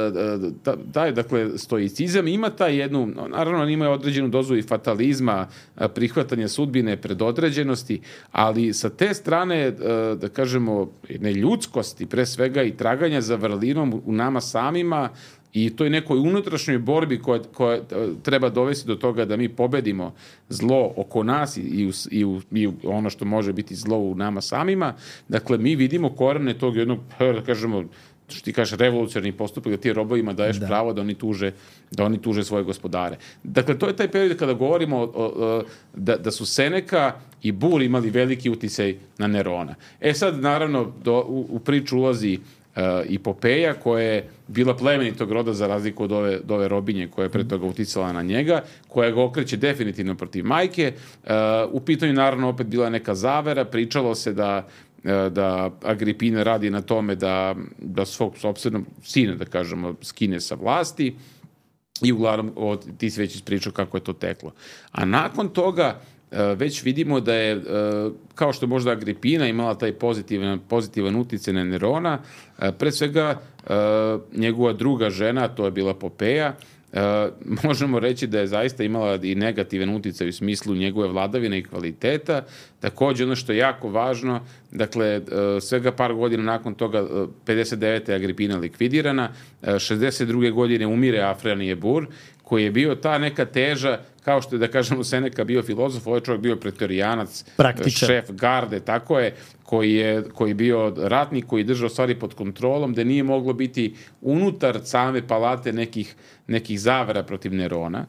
dakle, stoicizam ima taj jednu, naravno ima određenu dozu i fatalizma, prihvatanja sudbine, predodređenosti, ali sa te strane, da kažemo, neljudskosti, pre svega i traganja za vrlinom u nama samima i toj nekoj unutrašnjoj borbi koja treba dovesti do toga da mi pobedimo zlo oko nas i ono što može biti zlo u nama samima. Dakle, mi vidimo korene tog jednog, da kažemo, što ti kažeš, revolucionarni postupak, da ti robovima daješ pravo da oni tuže svoje gospodare. Dakle, to je taj period kada govorimo da su Seneka i Bur imali veliki uticaj na Nerona. Sad, naravno, u priču ulazi i Popeja, koja je bila plemenitog roda za razliku od ove robinje koja je pre toga uticala na njega, koja ga okreće definitivno protiv majke. U pitanju naravno opet bila neka zavera, pričalo se da Agripina radi na tome da svog sopstvenog sina, da kažemo, skine sa vlasti i uglavnom ti si već ispričao kako je to teklo. A nakon toga već vidimo da je, kao što možda Agripina imala taj pozitivan uticaj na Nerona, pre svega njegova druga žena, to je bila Popeja, možemo reći da je zaista imala i negativan uticaj u smislu njegove vladavine i kvaliteta, Takođe, ono što je jako važno, dakle, svega par godina nakon toga, 59. je Agripina likvidirana, 62. godine umire Afranije Bur, koji je bio ta neka teža, kao što je, da kažemo, Seneca bio filozof, ovaj čovjek bio pretorijanac, šef garde, tako je, koji je bio ratnik, koji je držao stvari pod kontrolom, da nije moglo biti unutar same palate nekih zavera protiv Nerona.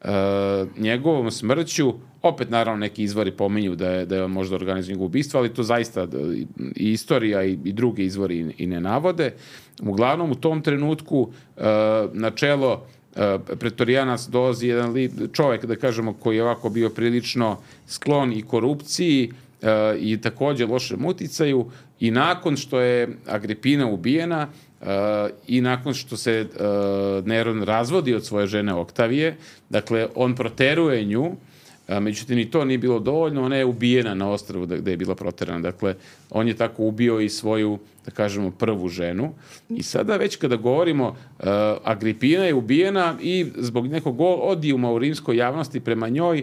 Njegovom smrću, opet naravno neki izvori pominju da je on možda organizovao njegovo ubistvo, ali to zaista i istorija i drugi izvori i ne navode. Uglavnom, u tom trenutku na čelo pretorijanac dolazi jedan čovjek, da kažemo, koji je ovako bio prilično sklon i korupciji i takođe lošem uticaju, i nakon što je Agripina ubijena i nakon što se Neron razvodi od svoje žene Oktavije, dakle, on proteruje nju, međutim i to nije bilo dovoljno, ona je ubijena na ostrvu gde je bila proterana. Dakle, on je tako ubio i svoju, da kažemo, prvu ženu. I sada već kada govorimo, Agripina je ubijena i zbog nekog odijuma u rimskoj javnosti prema njoj,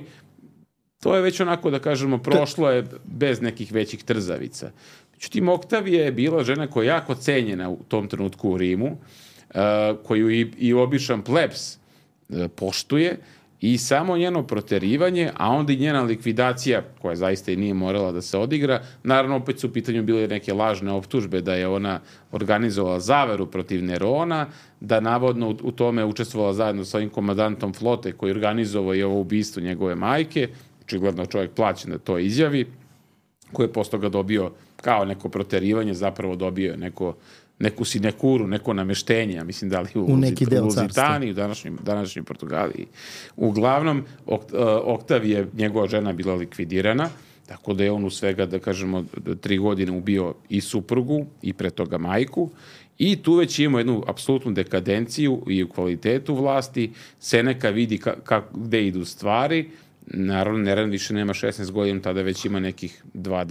to je već onako, da kažemo, prošlo je bez nekih većih trzavica. Međutim, Oktavija je bila žena koja je jako cenjena u tom trenutku u Rimu, koju i običan plebs poštuje, i samo njeno proterivanje, a onda i njena likvidacija, koja zaista i nije morala da se odigra, naravno opet su u pitanju bile neke lažne optužbe da je ona organizovala zaveru protiv Nerona, da navodno u tome učestvovala zajedno sa ovim komandantom flote koji organizovao i ovo ubistvo njegove majke, očigledno čovjek plaćen da to izjavi, koji je posle toga dobio kao neko proterivanje, zapravo dobio neku sinekuru, neko nameštenje, ja mislim da li u Luzitaniji, u današnjoj Portugaliji. Uglavnom, Oktavije, njegova žena, bila likvidirana, tako da je on u svega, da kažemo, 3 godine ubio i suprugu i pre toga majku, i tu već imamo jednu apsolutnu dekadenciju i u kvalitetu vlasti. Seneca vidi gde idu stvari. Naravno, Neron više nema 16 godina, tada već ima nekih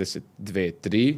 22-3,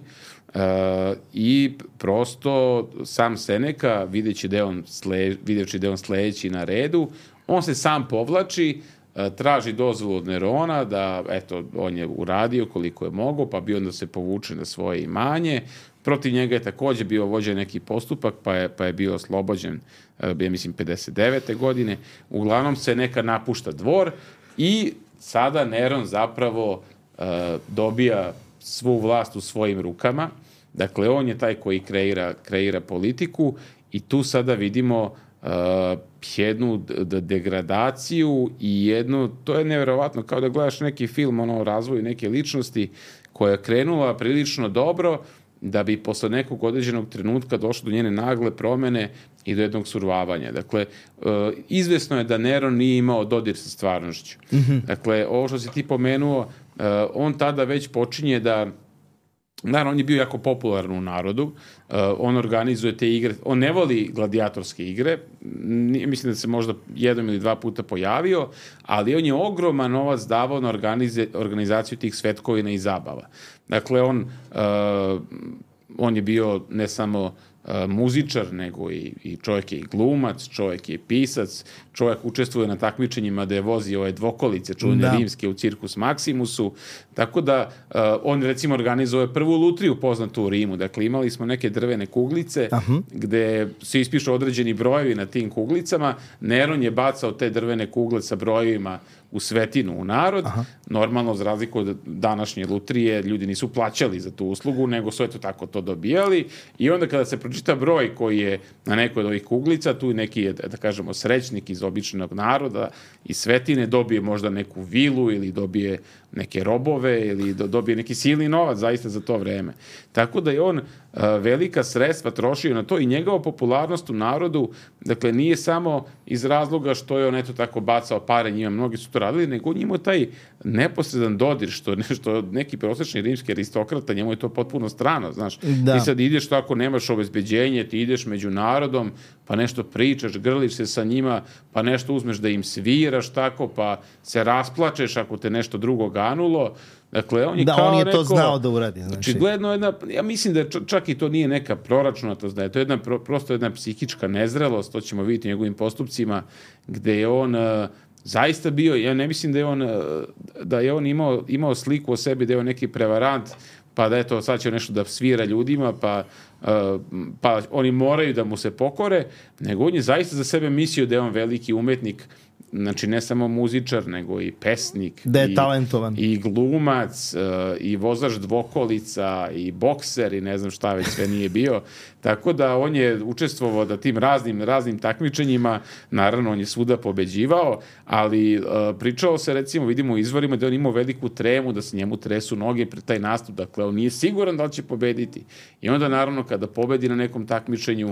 i prosto sam Seneca, videći da je on sledeći na redu, on se sam povlači, traži dozvolu od Nerona da, eto, on je uradio koliko je mogao, pa bi onda se povuče na svoje imanje. Protiv njega je takođe bio vođen neki postupak, pa je bio oslobođen, ja mislim, 59. godine. Uglavnom, Seneca napušta dvor i sada Neron zapravo dobija svu vlast u svojim rukama. Dakle, on je taj koji kreira politiku, i tu sada vidimo jednu degradaciju i jednu, to je nevjerovatno, kao da gledaš neki film o razvoju neke ličnosti koja je krenula prilično dobro, da bi posle nekog određenog trenutka došlo do njene nagle promene i do jednog survavanja. Dakle, izvesno je da Neron nije imao dodir sa stvarnošću. Dakle, ovo što si ti pomenuo, on tada već počinje da, naravno, on je bio jako popularan u narodu, on organizuje te igre, on ne voli gladijatorske igre, mislim da se možda 1 ili 2 puta pojavio, ali on je ogroman novac davao na organizaciju tih svetkovina i zabava. Dakle, on je bio ne samo muzičar, nego i čovjek je i glumac, čovjek je i pisac, čovjek učestvuje na takmičenjima da je vozi ove dvokolice čuvene rimske u Circus Maximusu, tako da on recimo organizuje prvu lutriju poznatu u Rimu. Dakle, imali smo neke drvene kuglice gde se ispišu određeni brojevi na tim kuglicama. Neron je bacao te drvene kugle sa brojevima u svetinu, u narod. Normalno, za razliku od današnje lutrije, ljudi nisu plaćali za tu uslugu, nego su eto tako to dobijali, i onda kada se pročita broj koji je na nekoj od ovih kuglica, tu neki, da kažemo, srećnik iz običnog naroda i svetine dobije možda neku vilu ili dobije neke robove ili dobije neki silni novac zaista za to vreme. Tako da je on velika sredstva trošio na to, i njegova popularnost u narodu, dakle, nije samo iz razloga što je on eto tako bacao pare njima, mnogi su to radili, nego njima taj neposredan dodir, što neki prosečni rimski aristokrata, njemu je to potpuno strano, znaš. Ti sad ideš tako, nemaš obezbeđenje, ti ideš među narodom, pa nešto pričaš, grliš se sa njima, pa nešto uzmeš da im sviraš tako, pa se rasplačeš ako te nešto drugo ganulo. Dakle, on je kao on je to znao da uradi. Znači, gledno ja mislim da čak i to nije neka proračunatost, da je to prosto jedna psihička nezrelost, to ćemo vidjeti u njegovim postupcima, gde je on zaista bio, ja ne mislim da je on imao sliku o sebi, da je on neki prevarant, pa da eto sad će nešto da svira ljudima, pa oni moraju da mu se pokore, nego on je zaista za sebe mislio da je on veliki umetnik, znači ne samo muzičar, nego i pesnik. Da je talentovan. I glumac, i vozač dvokolica, i bokser, i ne znam šta već sve nije bio. Tako da on je učestvovao da tim raznim takmičenjima, naravno on je svuda pobeđivao, ali pričao se, recimo, vidimo u izvorima da on imao veliku tremu, da se njemu tresu noge pred taj nastup, dakle on nije siguran da li će pobediti. I onda naravno kada pobedi na nekom takmičenju,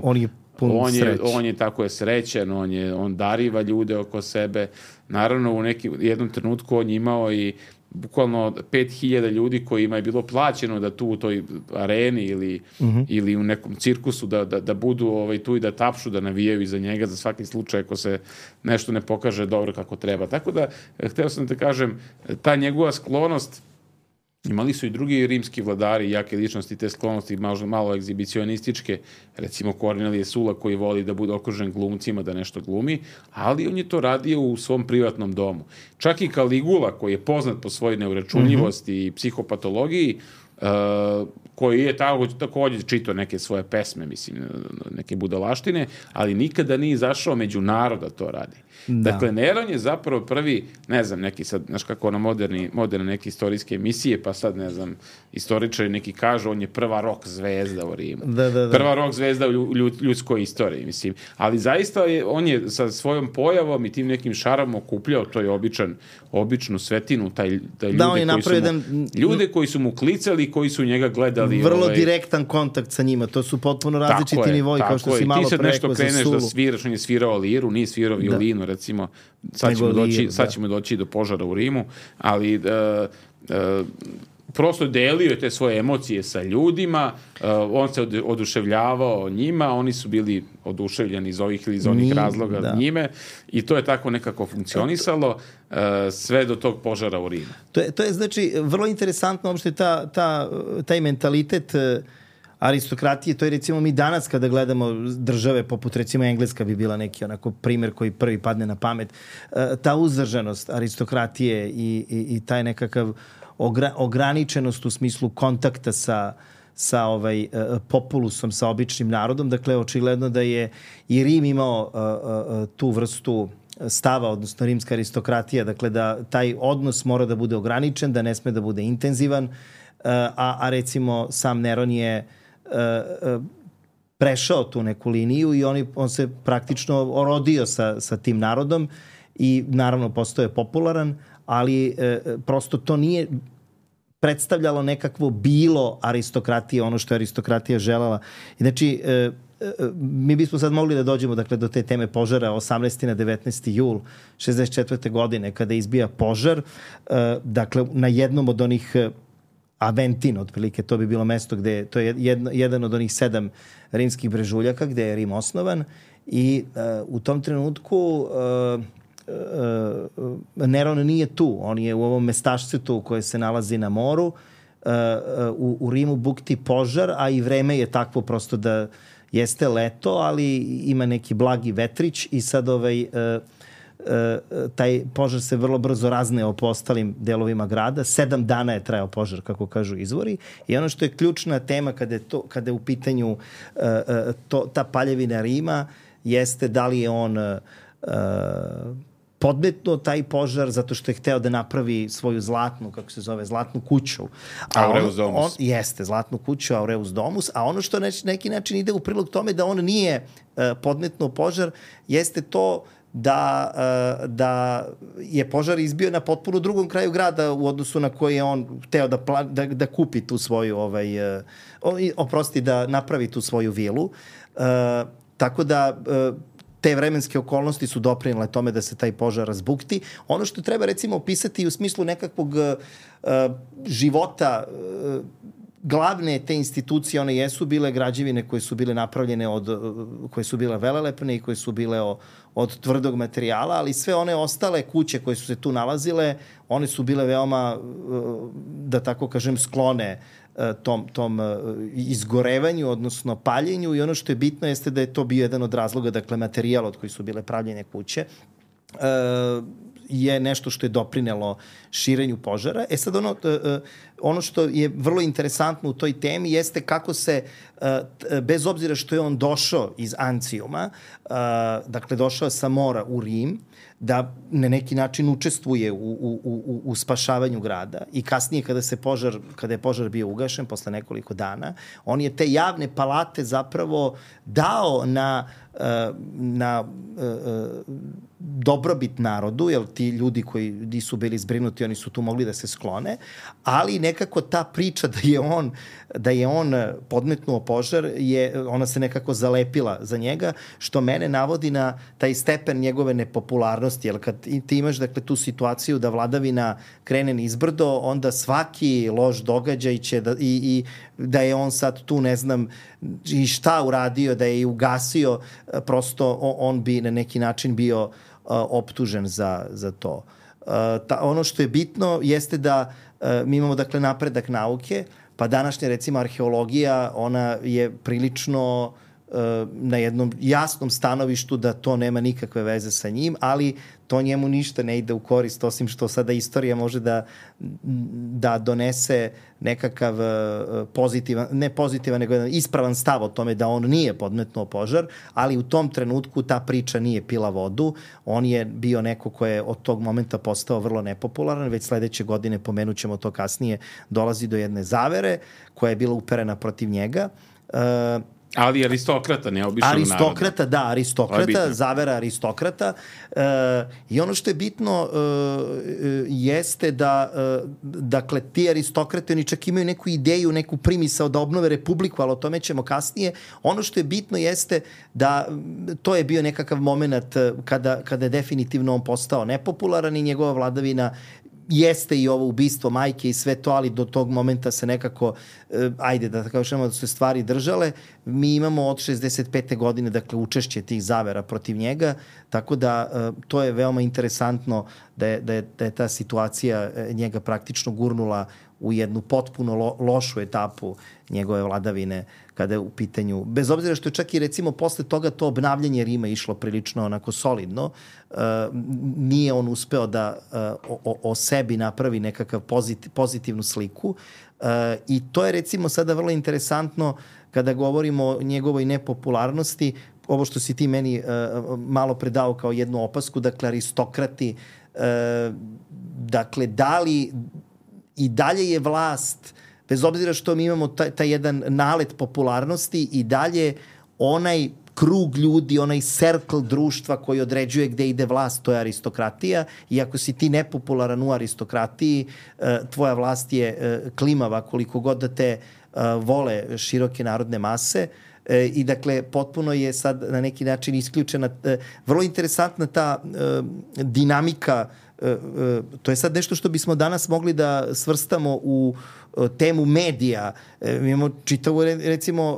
on je tako je srećan, on dariva ljude oko sebe. Naravno u jednom trenutku on je imao i bukvalno 5000 ljudi kojima je bilo plaćeno da tu u toj areni ili u nekom cirkusu da budu tu i da tapšu, da navijaju iza njega za svaki slučaj ako se nešto ne pokaže dobro kako treba. Tako da, hteo sam da kažem, ta njegova sklonost, imali su i drugi rimski vladari, jake ličnosti, te sklonosti malo egzibicionističke, recimo Kornelije Sula koji voli da bude okružen glumcima, da nešto glumi, ali on je to radio u svom privatnom domu. Čak i Kaligula, koji je poznat po svojoj neuračunljivosti i psihopatologiji, koji je također čitao neke svoje pesme, mislim, neke budalaštine, ali nikada nije izašao među narod da to radi. Da. Dakle, Neron je zapravo prvi, ne znam, neki sad, znaš kako ono moderne neke istorijske emisije, pa sad, ne znam, istoričari neki kažu, on je prva rock zvezda u Rimu. Da. Prva rock zvezda u ljudskoj istoriji, mislim. Ali zaista on je sa svojom pojavom i tim nekim šarom okupljao, to je običnu svetinu, ljude koji su mu klicali, koji su njega gledali. Vrlo direktan kontakt sa njima, to su potpuno različiti nivoji, kao što si malo preko za Sulu. Ti sad nešto kreneš da sviraš, on je svirao liru, nije svirao violinu, recimo, sad ćemo doći do požara u Rimu, ali prosto delio je te svoje emocije sa ljudima, on se oduševljavao njima, oni su bili oduševljeni iz ovih ili iz onih razloga njime i to je tako nekako funkcionisalo sve do tog požara u Rimu. To je znači vrlo interesantno uopšte taj mentalitet aristokratije, to je recimo mi danas kada gledamo države poput recimo Engleska bi bila neki onako primjer koji prvi padne na pamet, ta uzdržanost aristokratije i taj nekakav ograničenost u smislu kontakta sa populusom, sa običnim narodom. Dakle, očigledno da je i Rim imao tu vrstu stava, odnosno rimska aristokratija, dakle da taj odnos mora da bude ograničen, da ne sme da bude intenzivan, a recimo sam Neron je prešao tu neku liniju i on se praktično orodio sa tim narodom i naravno postao je popularan, ali prosto to nije predstavljalo nekakvo bilo aristokratije, ono što je aristokratija želela. Znači, mi bismo sad mogli da dođemo do te teme požara 18. na 19. jul 64. godine kada izbija požar. Dakle, na jednom od onih Aventin, otprilike, to bi bilo mesto gde to je jedan od onih 7 rimskih brežuljaka gde je Rim osnovan i u tom trenutku Neron nije tu. On je u ovom mestašcetu koje se nalazi na moru. U Rimu bukti požar, a i vreme je takvo prosto da jeste leto, ali ima neki blagi vetrić i sad taj požar se vrlo brzo razneo po ostalim delovima grada. 7 dana je trajao požar, kako kažu izvori. I ono što je ključna tema kada je u pitanju ta paljevina Rima jeste da li je on podmetnuo taj požar zato što je hteo da napravi svoju zlatnu, kako se zove, zlatnu kuću. Aureus Domus. Jeste, zlatnu kuću Aureus Domus, a ono što na neki način ide u prilog tome da on nije podmetnuo požar jeste to da je požar izbio na potpuno drugom kraju grada u odnosu na koji je on hteo da kupi tu svoju da napravi tu svoju vilu. Tako da te vremenske okolnosti su doprinele tome da se taj požar razbukti. Ono što treba recimo opisati u smislu nekakvog života glavne te institucije, one jesu bile građevine koje su bile napravljene koje su bile velelepne i koje su bile od tvrdog materijala, ali sve one ostale kuće koje su se tu nalazile, one su bile veoma, da tako kažem, sklone tom izgorevanju, odnosno paljenju, i ono što je bitno jeste da je to bio jedan od razloga, dakle, materijal od koji su bile pravljene kuće. je nešto što je doprinelo širenju požara. Sad ono što je vrlo interesantno u toj temi jeste kako se, bez obzira što je on došao iz Ancijuma, dakle došao sa mora u Rim, da na neki način učestvuje u spašavanju grada i kasnije kada je požar bio ugašen posle nekoliko dana, on je te javne palate zapravo dao na dobrobit narodu, jer ti ljudi koji nisu bili zbrinuti, oni su tu mogli da se sklone, ali nekako ta priča da je on podmetnuo požar, ona se nekako zalepila za njega, što mene navodi na taj stepen njegove nepopularnosti, jer kad ti imaš dakle, tu situaciju da vladavina krene nizbrdo, onda svaki loš događaj će i da je on sad tu ne znam i šta uradio, da je i ugasio, prosto on bi na neki način bio optužen za to. Ono što je bitno jeste da mi imamo dakle napredak nauke, pa današnja recimo arheologija, ona je prilično na jednom jasnom stanovištu da to nema nikakve veze sa njim, ali to njemu ništa ne ide u korist, osim što sada istorija može da donese nekakav pozitivan, ne pozitivan, nego ispravan stav o tome da on nije podmetnuo požar, ali u tom trenutku ta priča nije pila vodu. On je bio neko ko je od tog momenta postao vrlo nepopularan, već sledeće godine, pomenut ćemo to kasnije, dolazi do jedne zavere koja je bila uperena protiv njega. Ali aristokrata, ne običnog naroda. Aristokrata, da, aristokrata, zavera aristokrata. I ono što je bitno jeste da, dakle, ti aristokrate, oni čak imaju neku ideju, neku primisao da obnove republiku, ali o tome ćemo kasnije. Ono što je bitno jeste da to je bio nekakav moment kada je definitivno on postao nepopularan i njegova vladavina jeste i ovo ubistvo majke i sve to, ali do tog momenta se nekako, ajde da kažemo da su stvari držale. Mi imamo od 65. godine, dakle, učešće tih zavera protiv njega, tako da to je veoma interesantno da je ta situacija njega praktično gurnula u jednu potpuno lošu etapu njegove vladavine kada je u pitanju, bez obzira što je čak i recimo posle toga to obnavljanje Rima išlo prilično onako solidno, nije on uspeo da o sebi napravi nekakav pozitivnu sliku i to je recimo sada vrlo interesantno kada govorimo o njegovoj nepopularnosti, ovo što si ti meni malo predao kao jednu opasku, dakle aristokrati, dakle da li i dalje je vlast, bez obzira što mi imamo taj jedan nalet popularnosti, i dalje onaj krug ljudi, onaj circle društva koji određuje gde ide vlast, to je aristokratija, i ako si ti nepopularan u aristokratiji, tvoja vlast je klimava koliko god da te vole široke narodne mase. I dakle, potpuno je sad na neki način isključena, vrlo interesantna ta dinamika. To je sad nešto što bismo danas mogli da svrstamo u temu medija. Mi imamo čitavu, recimo,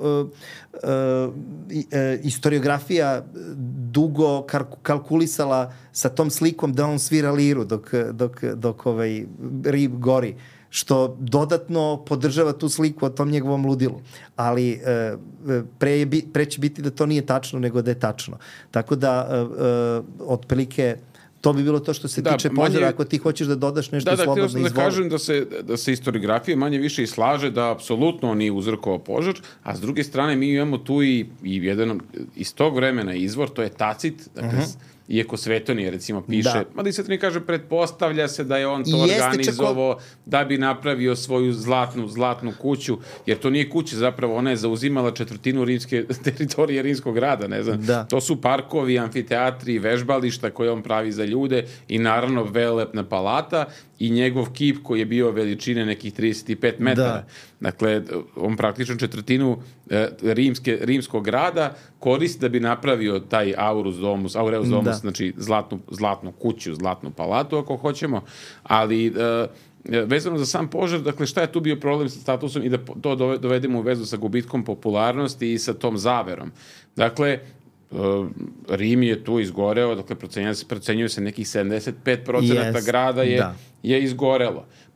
historiografija dugo kalkulisala sa tom slikom da on svira liru dok Rim gori, što dodatno podržava tu sliku o tom njegovom ludilu. Ali pre će biti da to nije tačno nego da je tačno. Tako da, otprilike, to bi bilo to što se tiče požara. Ako ti hoćeš da dodaš nešto slobodno izvoli. Da kažem da se historiografija manje više i slaže da apsolutno on nije uzrokovao požar, a s druge strane mi imamo tu i jedan iz tog vremena izvor, to je Tacit, dakle, iako Svetonije recimo piše, mada i Svetonije kaže pretpostavlja se da je on to organizovao da bi napravio svoju zlatnu kuću, jer to nije kuća zapravo, ona je zauzimala četvrtinu teritorije rimskog grada, ne znam. Da. To su parkovi, amfiteatri, vežbališta koje on pravi za ljude i naravno velelepna palata i njegov kip koji je bio veličine nekih 35 metara. Da. Dakle, on praktično četvrtinu rimskog grada koristi da bi napravio taj Aureus Domus, znači zlatnu kuću, zlatnu palatu, ako hoćemo, ali vezano za sam požar, dakle, šta je tu bio problem sa statusom i da to dovedemo u vezu sa gubitkom popularnosti i sa tom zaverom. Dakle, Rim je tu izgoreo, dakle, procenjuje se nekih 75% grada je izgorelo.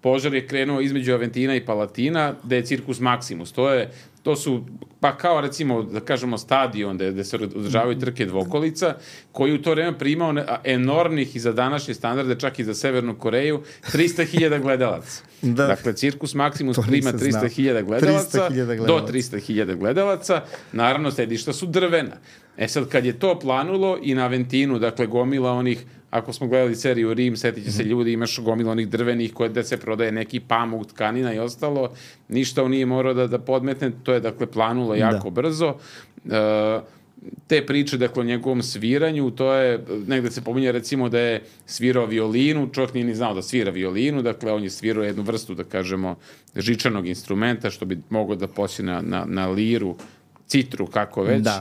požar je krenuo između Aventina i Palatina, gde je Circus Maximus. To su, pa kao recimo, da kažemo, stadion gde se održavaju trke dvokolica, koji u to vreme primao enormnih i za današnje standarde, čak i za Severnu Koreju, 300.000 gledalaca. Da. Dakle, Circus Maximus prima 300.000 gledalaca, do 300.000 gledalaca. Naravno, sedišta su drvena. Sad, kad je to planulo i na Aventinu, dakle, gomila onih, ako smo gledali seriju Rim, setiće se ljudi, imaš gomila onih drvenih gde se prodaje neki pamuk, tkanina i ostalo, ništa on nije morao da podmetne, to je, dakle, planulo jako brzo. Te priče, dakle, o njegovom sviranju, to je, negde se pominje recimo da je svirao violinu, čovjek nije ni znao da svira violinu, dakle, on je svirao jednu vrstu, da kažemo, žičanog instrumenta, što bi moglo da posi na liru, citru, kako već. Da.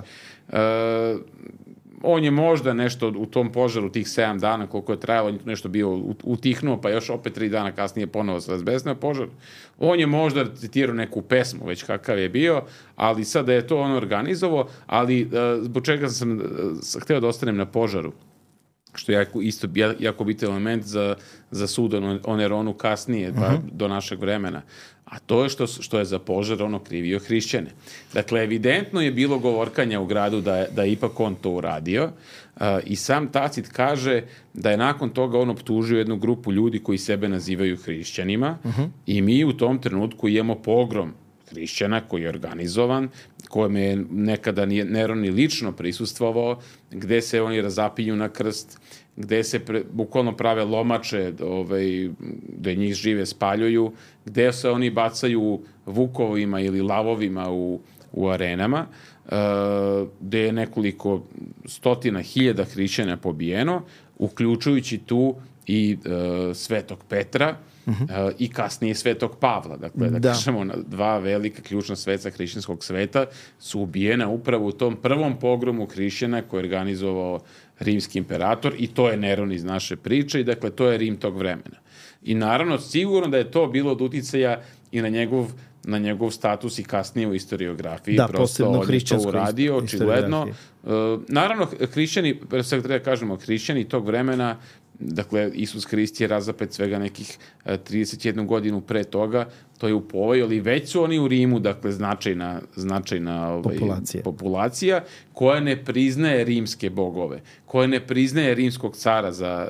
On je možda nešto u tom požaru tih 7 dana koliko je trajalo, nešto bio utihnuo, pa još opet 3 dana kasnije ponovo se razbesneo požar. On je možda citirao neku pesmu, već kakav je bio, ali sada je to on organizovao, ali zbog čega sam hteo da ostanem na požaru, što je isto jako bitan element za sud o Neronu kasnije, do našeg vremena. A to je što je za požar krivio hrišćane. Dakle, evidentno je bilo govorkanja u gradu da je ipak on to uradio i sam Tacit kaže da je nakon toga on optužio jednu grupu ljudi koji sebe nazivaju hrišćanima i mi u tom trenutku imamo pogrom hrišćana koji je organizovan, kojem je nekada Neron i lično prisustvovao, gde se oni razapinju na krst, gde se bukvalno prave lomače, gde njih žive spaljuju, gde se oni bacaju vukovima ili lavovima u arenama, gde je nekoliko stotina hiljada hrišćana pobijeno, uključujući tu i Svetog Petra, i kasnije Svetog Pavla. Dakle, da kažemo, 2 velika ključna sveca hrišćanskog sveta su ubijena upravo u tom prvom pogromu hrišćana koji je organizovao rimski imperator i to je Neron iz naše priče i dakle to je Rim tog vremena. I naravno sigurno da je to bilo od uticaja i na njegov status i kasnije u historiografiji. Da, prosto posebno on je to uradio, očigledno. Naravno, hrišćani, treba da kažemo, hrišćani tog vremena, dakle, Isus Hrist je razapet svega nekih 31 godinu pre toga, to je u Povaju, ali već su oni u Rimu, dakle, značajna populacija koja ne priznaje rimske bogove, koja ne priznaje rimskog cara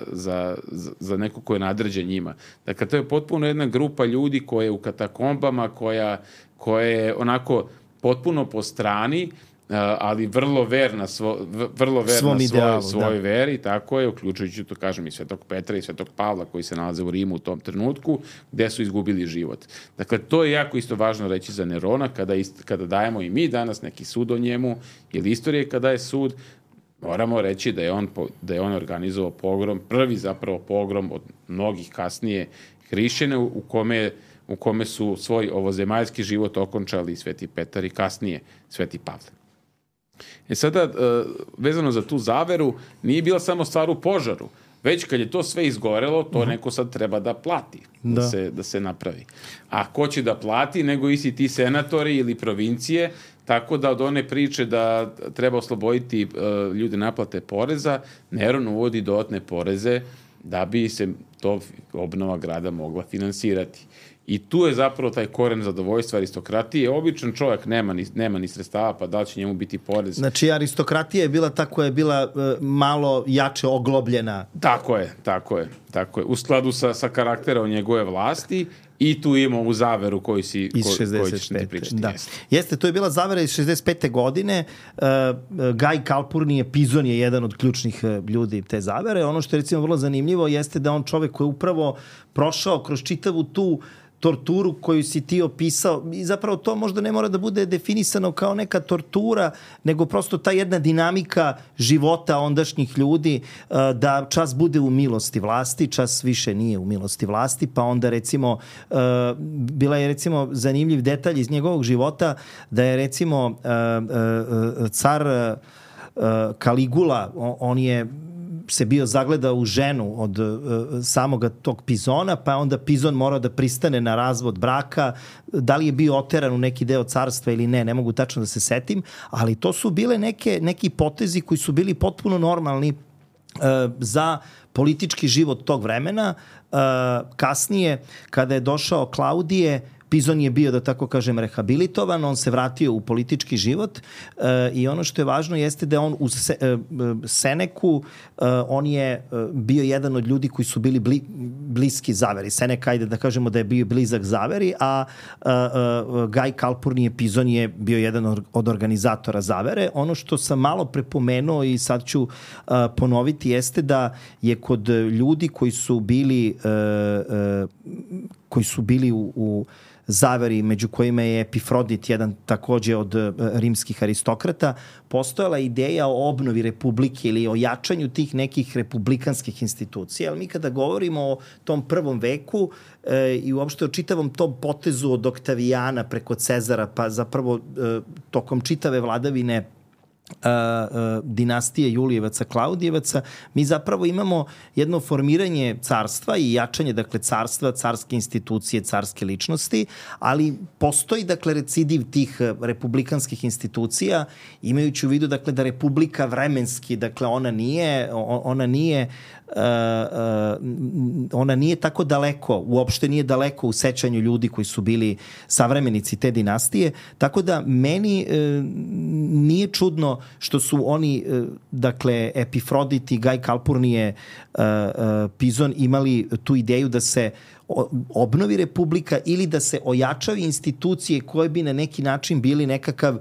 za neko ko je nadređen njima. Dakle, to je potpuno jedna grupa ljudi koja je u katakombama, koja je onako potpuno po strani, ali vrlo verna svojoj veri, tako je, uključujući, to kažem, i Svetog Petra i Svetog Pavla koji se nalaze u Rimu u tom trenutku, gde su izgubili život. Dakle, to je jako isto važno reći za Nerona, kada dajemo i mi danas neki sud o njemu, ili istorije kada je sud, moramo reći da je on organizovao pogrom, prvi zapravo pogrom od mnogih kasnije hrišćana u kome su svoj ovozemaljski život okončali Sveti Petar i kasnije Sveti Pavle. Sada, vezano za tu zaveru, nije bila samo stvar u požaru, već kad je to sve izgorelo, to neko sad treba da plati, da se napravi. A ko će da plati, nego i ti senatori ili provincije, tako da od one priče da treba osloboditi ljude naplate poreza, Neron uvodi dodatne poreze da bi se to obnova grada mogla finansirati. I tu je zapravo taj koren zadovoljstva aristokratije. Običan čovjek nema ni sredstava, pa da li će njemu biti porez. Znači, aristokratija je bila ta koja je bila malo jače oglobljena. Tako je. U skladu sa karakterom njegove vlasti i tu imamo ovu zaveru koju ćeš ti pričati. Da. Jeste, to je bila zavera iz 65. godine. Gaj Calpurnije, Pizon je jedan od ključnih ljudi te zavere. Ono što je recimo vrlo zanimljivo jeste da on čovek koji je upravo prošao kroz čitavu tu torturu koju si ti opisao i zapravo to možda ne mora da bude definisano kao neka tortura, nego prosto ta jedna dinamika života ondašnjih ljudi, da čas bude u milosti vlasti, čas više nije u milosti vlasti, pa onda recimo bila je recimo zanimljiv detalj iz njegovog života da je recimo car Kaligula, on je se bio zagledao u ženu od samoga tog Pizona, pa onda Pizon morao da pristane na razvod braka. Da li je bio oteran u neki deo carstva ili ne mogu tačno da se setim, ali to su bile neki potezi koji su bili potpuno normalni za politički život tog vremena. Kasnije, kada je došao Klaudije, Pizon je bio, da tako kažem, rehabilitovan, on se vratio u politički život i ono što je važno jeste da on u Seneku, on je bio jedan od ljudi koji su bili bliski Zaveri. Seneka, ajde da kažemo da je bio blizak Zaveri, a Gaj Calpurnije Pizon je bio jedan od organizatora Zavere. Ono što sam malo prepomenuo i sad ću ponoviti jeste da je kod ljudi koji su bili u Zaveri, među kojima je Epifrodit, jedan takođe od rimskih aristokrata, postojala ideja o obnovi republike ili o jačanju tih nekih republikanskih institucija. Ali mi kada govorimo o tom prvom veku i uopšte o čitavom tom potezu od Oktavijana preko Cezara, pa zapravo tokom čitave vladavine dinastije Julijevaca, Klaudijevaca, mi zapravo imamo jedno formiranje carstva i jačanje, dakle, carstva, carske institucije, carske ličnosti, ali postoji, dakle, recidiv tih republikanskih institucija, imajući u vidu, dakle, da republika vremenski, dakle, ona nije tako daleko, uopšte nije daleko u sećanju ljudi koji su bili savremenici te dinastije, tako da meni nije čudno što su oni, dakle, Epifrodit i Gaj Calpurnije Pizon imali tu ideju da se obnovi republika ili da se ojačaju institucije koje bi na neki način bili nekakav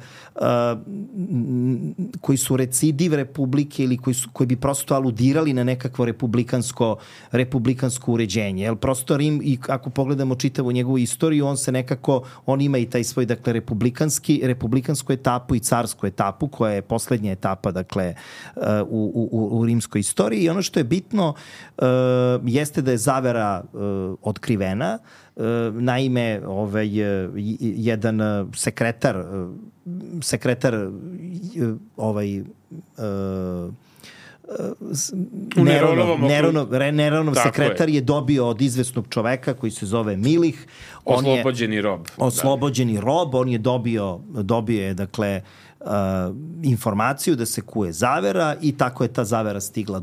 koji su recidiv republike ili koji bi prosto aludirali na nekakvo republikansko uređenje. Jer prosto Rim, i ako pogledamo čitavu njegovu istoriju, on ima i taj svoj, dakle, republikansku etapu i carsku etapu, koja je poslednja etapa, dakle, u rimskoj istoriji. I ono što je bitno jeste da je Zavera otkrivena. Naime, jedan sekretar Neronov sekretar je dobio od izvesnog čoveka koji se zove Milih. Oslobođeni rob. On je dobio je, dakle, informaciju da se kuje Zavera i tako je ta Zavera stigla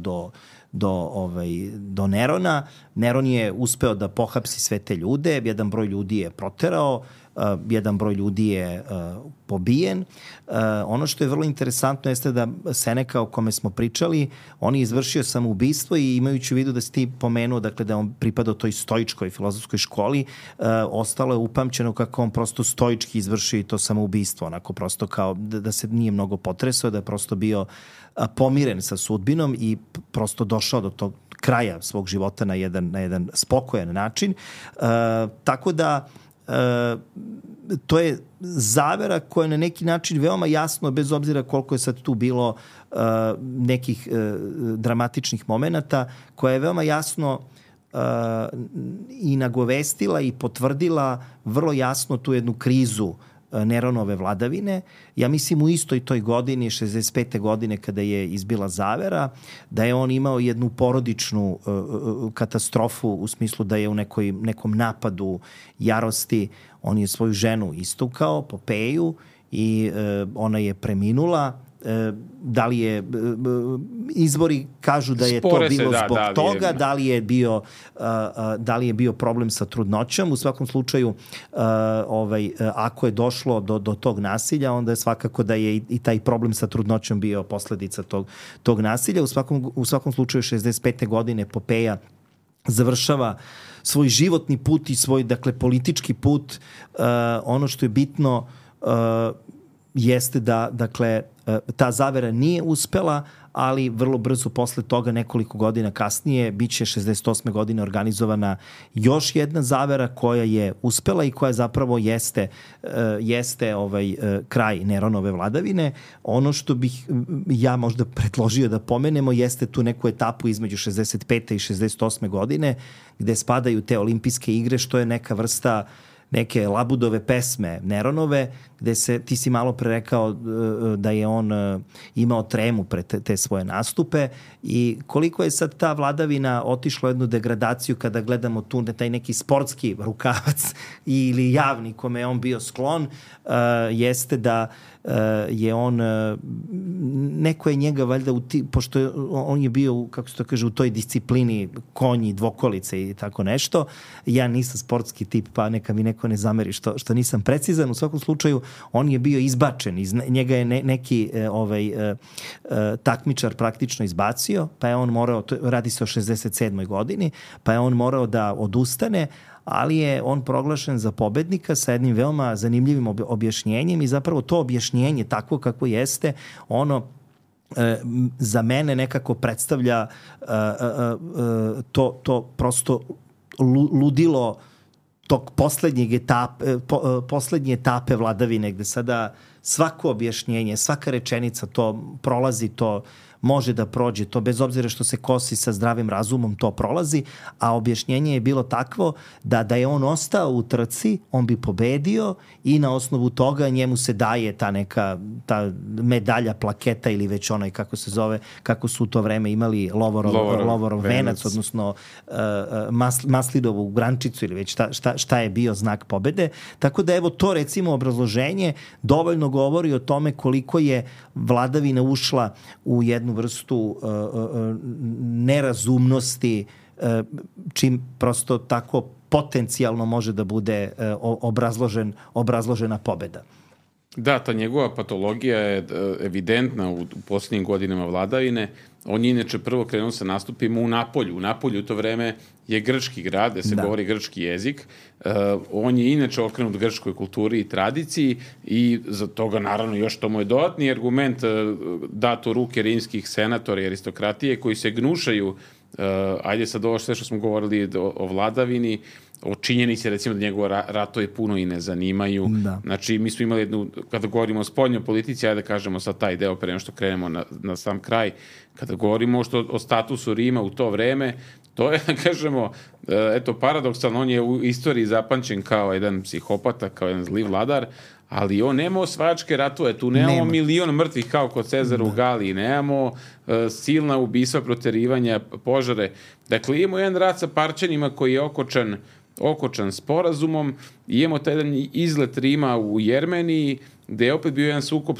do Nerona. Neron je uspeo da pohapsi sve te ljude, jedan broj ljudi je proterao, jedan broj ljudi je pobijen. Ono što je vrlo interesantno jeste da Seneka, o kome smo pričali, on je izvršio samoubistvo i imajući u vidu da si ti pomenuo, dakle, da on pripadao toj stoičkoj filozofskoj školi, ostalo je upamćeno kako on prosto stoički izvršio i to samoubistvo, onako prosto kao da se nije mnogo potresao, da je prosto bio pomiren sa sudbinom i prosto došao do tog kraja svog života na jedan spokojan način. Tako da to je Zavera koja je na neki način veoma jasno, bez obzira koliko je sad tu bilo nekih dramatičnih momenata, koja je veoma jasno i nagovestila i potvrdila vrlo jasno tu jednu krizu Neronove vladavine. Ja mislim u istoj toj godini, 65. godine, kada je izbila Zavera, da je on imao jednu porodičnu katastrofu u smislu da je u nekom napadu jarosti, on je svoju ženu istukao, Popeju, i ona je preminula. Da li je, izvori kažu da je to bilo zbog toga, da li je bio problem sa trudnoćom. U svakom slučaju, ako je došlo do tog nasilja, onda je svakako da je i taj problem sa trudnoćom bio posledica tog nasilja. U svakom slučaju, 65. godine Popeja završava svoj životni put i svoj, dakle, politički put. Ono što je bitno jeste da, dakle, ta Zavera nije uspela, ali vrlo brzo posle toga, nekoliko godina kasnije, biće 68. godine organizovana još jedna Zavera koja je uspela i koja zapravo jeste kraj Neronove vladavine. Ono što bih ja možda predložio da pomenemo jeste tu neku etapu između 65. i 68. godine gde spadaju te olimpijske igre, što je neka vrsta neke Labudove pesme Neronove, gde ti si malo pre rekao da je on imao tremu pre te svoje nastupe i koliko je sad ta vladavina otišla u jednu degradaciju kada gledamo tu taj neki sportski rukavac ili javni kome je on bio sklon, jeste da je on, neko je njega valjda, pošto on je bio, kako se to kaže, u toj disciplini konji, dvokolice i tako nešto. Ja nisam sportski tip, pa neka mi neko ne zameri što nisam precizan. U svakom slučaju, on je bio izbačen. Iz njega je neki takmičar praktično izbacio, pa je on morao, radi se o 67. godini, pa je on morao da odustane, ali je on proglašen za pobednika sa jednim veoma zanimljivim objašnjenjem i zapravo to objašnjenje takvo kako jeste, ono za mene nekako predstavlja to prosto ludilo tog poslednje etape vladavine, gde sada svako objašnjenje, svaka rečenica to prolazi, to može da prođe, to bez obzira što se kosi sa zdravim razumom, to prolazi, a objašnjenje je bilo takvo da je on ostao u trci, on bi pobedio i na osnovu toga njemu se daje ta medalja, plaketa ili već onaj, kako se zove, kako su u to vreme imali Lovorov venac, odnosno Maslidovu grančicu ili već šta je bio znak pobede. Tako da evo to recimo obrazloženje dovoljno govori o tome koliko je vladavina ušla u jednu vrstu nerazumnosti, čim prosto tako potencijalno može da bude obrazložena pobeda. Da, ta njegova patologija je evidentna u posljednjim godinama vladavine. On je inače prvo krenuo sa nastupima u Napolju. U Napolju u to vreme je grčki grad, gde se govori grčki jezik. On je inače okrenut grčkoj kulturi i tradiciji i za toga naravno još to mu je dodatni argument dat u ruke rimskih senatora i aristokratije koji se gnušaju, ajde sad ovo sve što smo govorili o vladavini, o činjenici recimo da njegove ratovi puno i ne zanimaju. Da. Znači mi smo imali jednu, kada govorimo o spoljnoj politici, ajde da kažemo sad taj deo pre što krenemo na sam kraj, kada govorimo o statusu Rima u to vreme, to je, da kažemo, eto paradoksalno, on je u istoriji zapamćen kao jedan psihopata, kao jedan zli vladar, ali on nema osvajačke ratove, tu nemamo milion mrtvih kao kod Cezara u Galiji, nemamo silna ubistva, proterivanja, požare. Dakle, imamo jedan rat sa Parćanima koji je okočan sporazumom, i imamo taj jedan izlet Rima u Jermeniji, gde je opet bio jedan sukob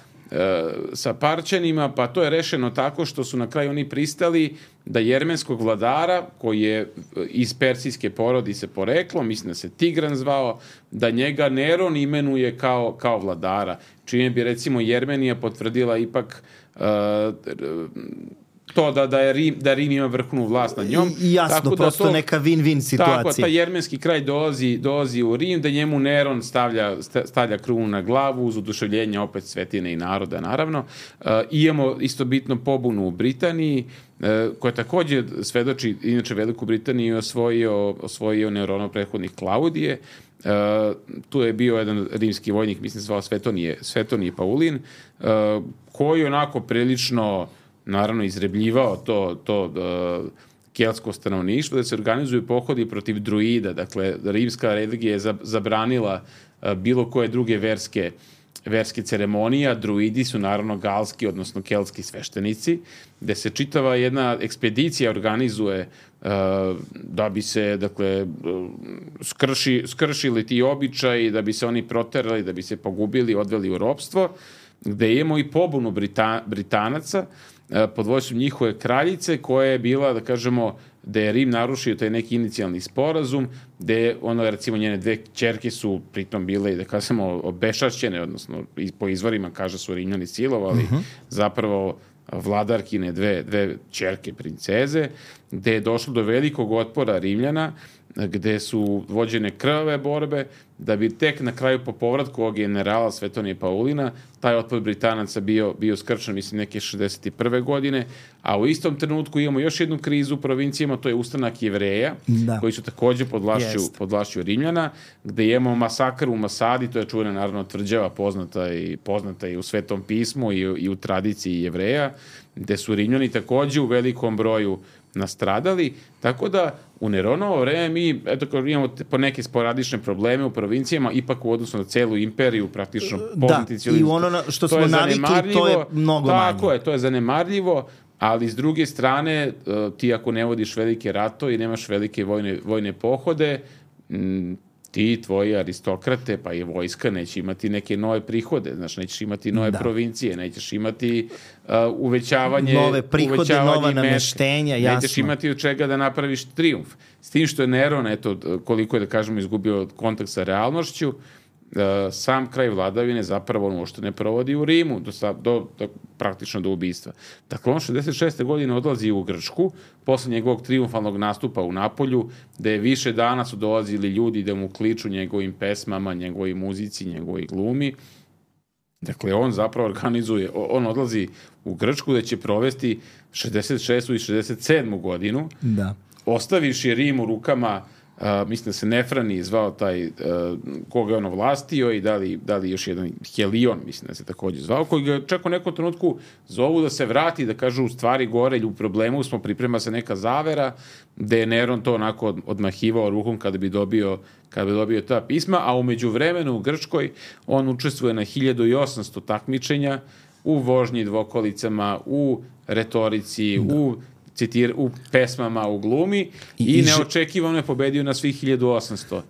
sa Parćanima, pa to je rešeno tako što su na kraju oni pristali da jermenskog vladara, koji je iz persijske porodice poreklo, mislim da se Tigran zvao, da njega Neron imenuje kao vladara. Čime bi recimo Jermenija potvrdila ipak to da Rim ima vrhovnu vlast nad njom. Jasno, tako prosto neka win-win situacija. Tako, taj jermenski kraj dolazi u Rim, da njemu Neron stavlja krunu na glavu uz oduševljenje opet svetine i naroda, naravno. Imamo isto bitno pobunu u Britaniji, koja takođe svedoči, inače Veliku Britaniju osvojio Neronov prethodnik Klaudije. Tu je bio jedan rimski vojnik, mislim zvao Svetonije Paulin, koji onako prilično naravno izrebljivao to keltsko stanovništvo, da se organizuju pohodi protiv druida. Dakle, rimska religija je zabranila bilo koje druge verske ceremonije, a druidi su naravno galski, odnosno keltski sveštenici, gde se čitava jedna ekspedicija organizuje da bi se, dakle, skršili ti običaji, da bi se oni proterali, da bi se pogubili, odveli u ropstvo, gde imamo i pobunu Britanaca pod vojstvom njihove kraljice, koja je bila, da kažemo, da je Rim narušio taj neki inicijalni sporazum, gde recimo njene dve ćerke su pritom bile, da kažemo, obešašćene, odnosno po izvorima kaže su Rimljani silovali, zapravo vladarkine dve ćerke princeze, gde je došlo do velikog otpora Rimljana, gde su vođene krvave borbe, da bi tek na kraju po povratku ovog generala Svetonije Paulina taj otpor Britanaca bio skrčen, mislim, neke 61. godine, a u istom trenutku imamo još jednu krizu u provincijama, to je ustanak Jevreja, koji su takođe pod vlašću Rimljana, gde imamo masakr u Masadi, to je čuvena naravno tvrđava poznata i u Svetom pismu i u tradiciji Jevreja, gde su Rimljani takođe u velikom broju nastradali, tako da u Neronovo vreme mi imamo po neke sporadične probleme u provincijama, ipak u odnosu na celu imperiju, praktično poznati i ono što smo navikli, to je mnogo manje. Tako je, to je zanemarljivo, ali s druge strane, ti ako ne vodiš velike ratove i nemaš velike vojne pohode, ti, tvoji aristokrate, pa i vojska neće imati neke nove prihode, znaš, nećeš imati nove provincije, nećeš imati uvećavanje nove prihode, nova nameštenja, jasno. Nećeš imati od čega da napraviš trijumf. S tim što je Neron, eto, koliko je, da kažemo, izgubio kontakt sa realnošću, sam kraj vladavine zapravo on uopšte ne provodi u Rimu, praktično do ubistva. Dakle, on 66. godine odlazi u Grčku, posle njegovog triumfalnog nastupa u Napolju, gde više dana su dolazili ljudi da mu kliču njegovim pesmama, njegovoj muzici, njegovoj glumi. Dakle, on zapravo organizuje, on odlazi u Grčku da će provesti 66. i 67. godinu, ostavivši Rim u rukama mislim da se Nefrani zvao taj koga je ono vlastio i da li još jedan Helion, mislim da se takođe zvao, koji ga čak u nekom trenutku zovu da se vrati, da kažu u stvari gore u problemu smo, priprema se neka zavera, gde je Neron to onako odmahivao rukom kada bi dobio ta pisma, a umeđu vremenu u Grčkoj on učestvuje na 1800 takmičenja u vožnji dvokolicama, u retorici, u pesmama, u glumi i neočekivano je pobedio na svih 1800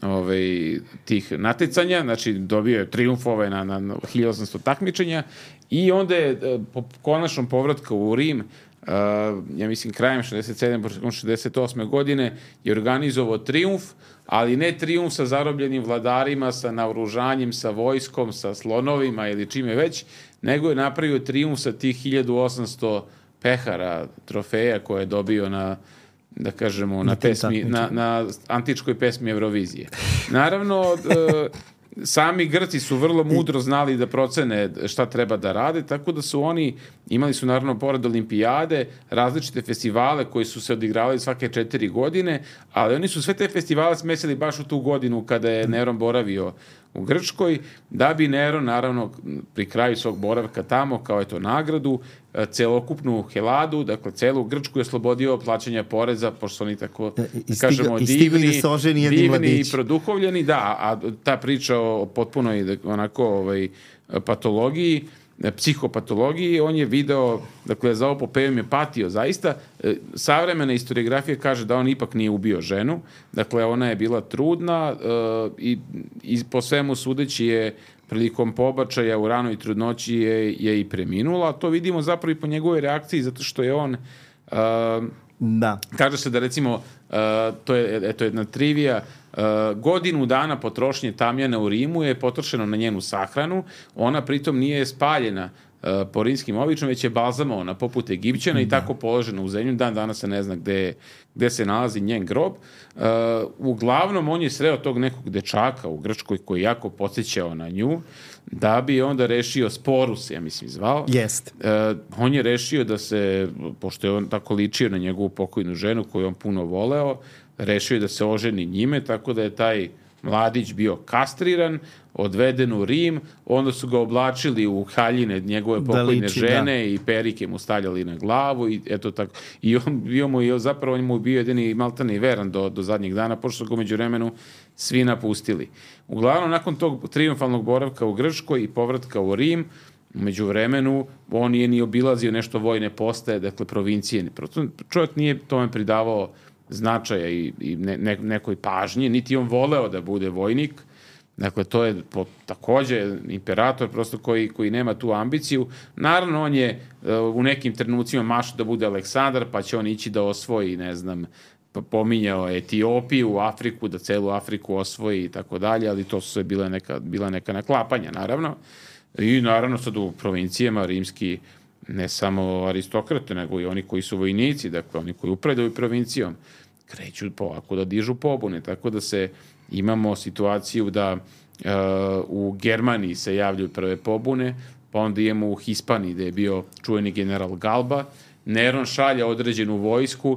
tih natjecanja, znači dobio je triumfove na 1800 takmičenja i onda je po konačnom povratku u Rim, ja mislim krajem 67. 68. godine je organizovao triumf, ali ne triumf sa zarobljenim vladarima, sa naoružanjem, sa vojskom, sa slonovima ili čime već, nego je napravio triumf sa tih 1800 pehara, trofeja koje je dobio na, da kažemo, na antičkoj pesmi Eurovizije. Naravno, sami Grci su vrlo mudro znali da procene šta treba da rade, tako da su oni, imali su naravno pored olimpijade, različite festivale koji su se odigravali svake 4 godine, ali oni su sve te festivale smesili baš u tu godinu kada je Neron boravio u Grčkoj, da bi Neron, naravno, pri kraju svog boravka tamo, kao eto nagradu, celokupnu Heladu, dakle, celu Grčku je oslobodio plaćanja poreza, pošto su oni tako, da kažemo, divni i produhovljeni, da, a ta priča o potpunoj, onako, patologiji, psihopatologiji, on je video, dakle, za ovo popevim je patio, zaista. Savremena historiografija kaže da on ipak nije ubio ženu, dakle, ona je bila trudna i po svemu sudeći je prilikom pobačaja u ranoj trudnoći je i preminula. To vidimo zapravo i po njegovoj reakciji, zato što je on kaže se da, recimo, to je eto jedna trivija, godinu dana potrošnje tamjana u Rimu je potrošeno na njenu sahranu, ona pritom nije spaljena po rimskim običajima, već je balzamovana poput Egipćana i tako položena u zemlju. Dan danas se ne zna gde se nalazi njen grob. Uglavnom, on je sreo tog nekog dečaka u Grčkoj koji je jako podsjećao na nju, da bi onda rešio, Sporus, ja mislim zvao. On je rešio da se, pošto je on tako ličio na njegovu pokojnu ženu koju on puno voleo, rešio je da se oženi njime, tako da je taj mladić bio kastriran, odveden u Rim, onda su ga oblačili u haljine njegove pokojne žene i perike mu stavljali na glavu i eto tako. I on mu bio jedini maltene i veran do zadnjeg dana, pošto su ga među vremenu svi napustili. Uglavnom, nakon tog triumfalnog boravka u Grčkoj i povratka u Rim, među vremenu on nije ni obilazio nešto vojne postaje, dakle provincije. Čovjek nije tome pridavao značaja i nekoj pažnji, niti on voleo da bude vojnik. Dakle, to je takođe imperator prosto koji nema tu ambiciju. Naravno, on je u nekim trenucima mašao da bude Aleksandar, pa će on ići da osvoji, ne znam, pominjao Etiopiju, Afriku, da celu Afriku osvoji i tako dalje, ali to su sve bila neka naklapanja, naravno. I naravno sad u provincijama rimski, ne samo aristokrate, nego i oni koji su vojnici, dakle oni koji upravljaju provincijom, kreću polako da dižu pobune, tako da imamo situaciju da u Germaniji se javljaju prve pobune, pa onda imamo u Hispaniji gde je bio čuveni general Galba. Neron šalje određenu vojsku,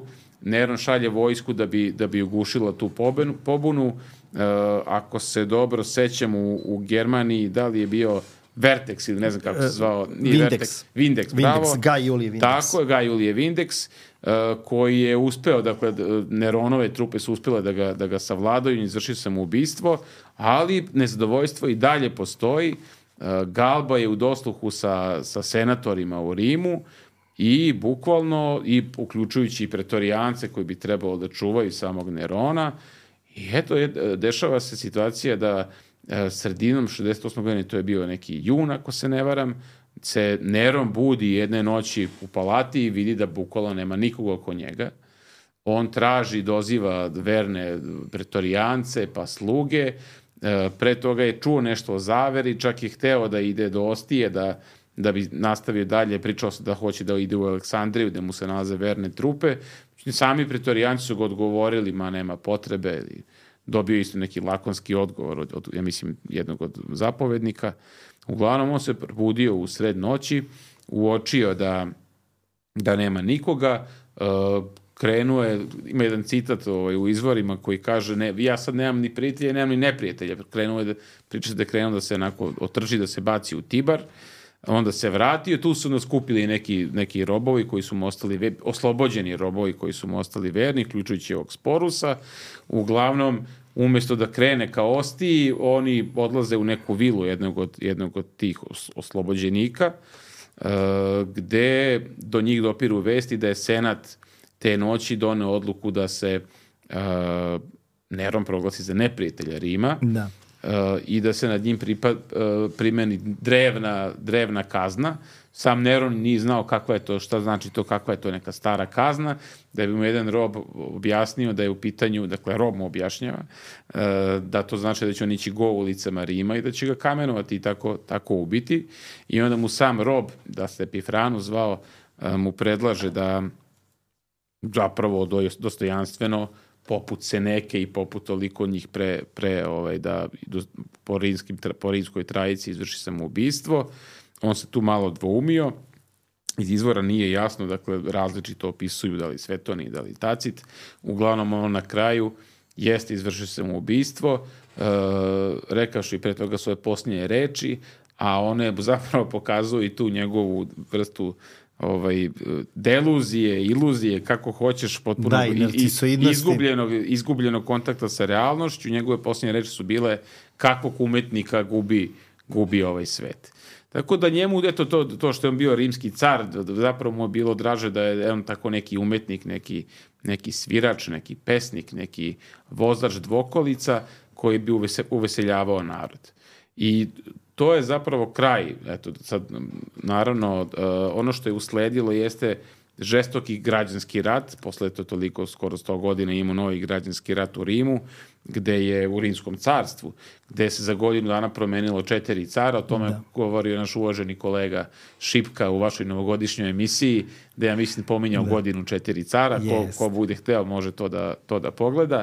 da bi ugušila tu pobunu. Ako se dobro sećam, u Germaniji, da li je bio Vertex ili ne znam kako se zvao. Vindex, bravo. Gaj Julije Vindex. Tako je, Gaj Julije Vindex, koji je uspeo, dakle, Neronove trupe su uspjele da ga savladaju i izvrši samoubistvo, ali nezadovoljstvo i dalje postoji. Galba je u dosluhu sa senatorima u Rimu i bukvalno, i uključujući i pretorijance koji bi trebalo da čuvaju samog Nerona. I eto, dešava se situacija da sredinom 68. godine, to je bio neki jun, ako se ne varam, se Neron budi jedne noći u palati i vidi da bukvalno nema nikoga oko njega. On traži, doziva verne pretorijance pa sluge. Pre toga je čuo nešto o zaveri, čak je hteo da ide do Ostije, da bi nastavio dalje, pričao se da hoće da ide u Aleksandriju, gde mu se nalaze verne trupe. Sami pretorijanci su ga odgovorili, ma nema potrebe, dobio isto neki lakonski odgovor od ja mislim, jednog od zapovednika. Uglavnom, on se probudio u sred noći, uočio da nema nikoga, krenuo je, ima jedan citat u izvorima koji kaže, ne, ja sad nemam ni prijatelja, nemam ni neprijatelja. Krenuo je priča se da je krenuo da se onako otrži, da se baci u Tibar, onda se vratio, tu su nas kupili neki robovi koji su mu ostali, oslobođeni robovi koji su mu ostali verni, uključujući ovog Sporusa. Uglavnom, umjesto da krene ka Ostiji, oni odlaze u neku vilu jednog od tih oslobođenika, gde do njih dopiru vesti da je senat te noći doneo odluku da se Neron proglasi za neprijatelja Rima. Da. I da se nad njim primeni drevna kazna. Sam Neron nije znao kakva je to, šta znači to, kakva je to neka stara kazna, da bi mu jedan rob objasnio da je u pitanju, dakle rob mu objašnjava, da to znači da će on ići go ulicama Rima i da će ga kamenovati i tako ubiti. I onda mu sam rob, da se Epifranu zvao, mu predlaže da zapravo dostojanstveno poput Seneke i poput toliko njih da po rimskoj tradiciji izvrši samoubistvo. On se tu malo dvoumio. Iz izvora nije jasno, dakle različito opisuju da li Svetoni, da li Tacit. Uglavnom on na kraju jeste izvršio samoubistvo, rekavši pre toga svoje posljednje reči, a one zapravo pokazuju i tu njegovu vrstu deluzije, iluzije, kako hoćeš, potpuno izgubljenog kontakta sa realnošću. Njegove posljednje reči su bile kakvog umetnika gubi ovaj svet. Tako da njemu, eto, to što je on bio rimski car, zapravo mu je bilo draže da je on tako neki umetnik, neki svirač, neki pesnik, neki vozač dvokolica koji bi uveseljavao narod. I to je zapravo kraj. Eto, sad, naravno, ono što je usledilo jeste žestoki građanski rat. Posle to toliko, skoro 100 godina imao novi građanski rat u Rimu, gde je u Rimskom carstvu, gde se za godinu dana promenilo 4 cara. O tome govorio naš uvaženi kolega Šipka u vašoj novogodišnjoj emisiji, gde ja mislim pominjao godinu 4 cara. Ko bude hteo može to da pogleda.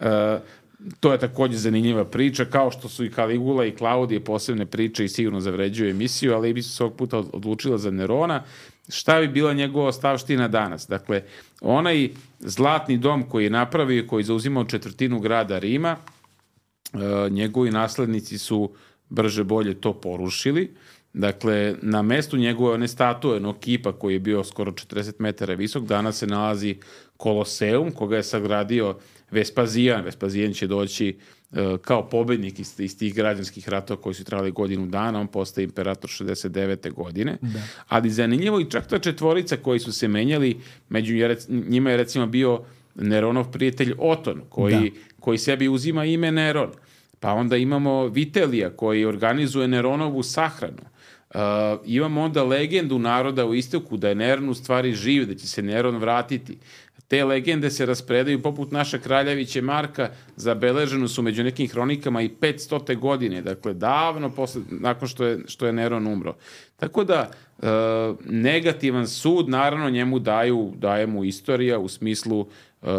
To je također zanimljiva priča, kao što su i Kaligula i Klaudije posebne priče i sigurno zavređuju emisiju, ali bi se ovog puta odlučila za Nerona. Šta bi bila njegova ostavština danas? Dakle, onaj zlatni dom koji je napravio, koji je zauzimao 1/4 grada Rima, njegovi naslednici su brže bolje to porušili. Dakle, na mestu njegove one statue, jednog kipa koji je bio skoro 40 metara visok, danas se nalazi Koloseum, koga je sagradio Vespazijan. Vespazijan će doći kao pobednik iz tih građanskih ratova koji su trajali godinu dana. On postaje imperator 69. godine. Da. Ali zanimljivo i čak ta 4 koji su se menjali, među njima je recimo bio Neronov prijatelj Oton, koji sebi uzima ime Neron. Pa onda imamo Vitelija koji organizuje Neronovu sahranu. Imamo onda legendu naroda u istoku da je Neron u stvari živ, da će se Neron vratiti. Te legende se raspredaju poput naša Kraljeviće Marka, zabeleženo su među nekim hronikama i 500. godine, dakle davno nakon što je Neron umro. Tako da negativan sud naravno njemu daje mu istorija u smislu,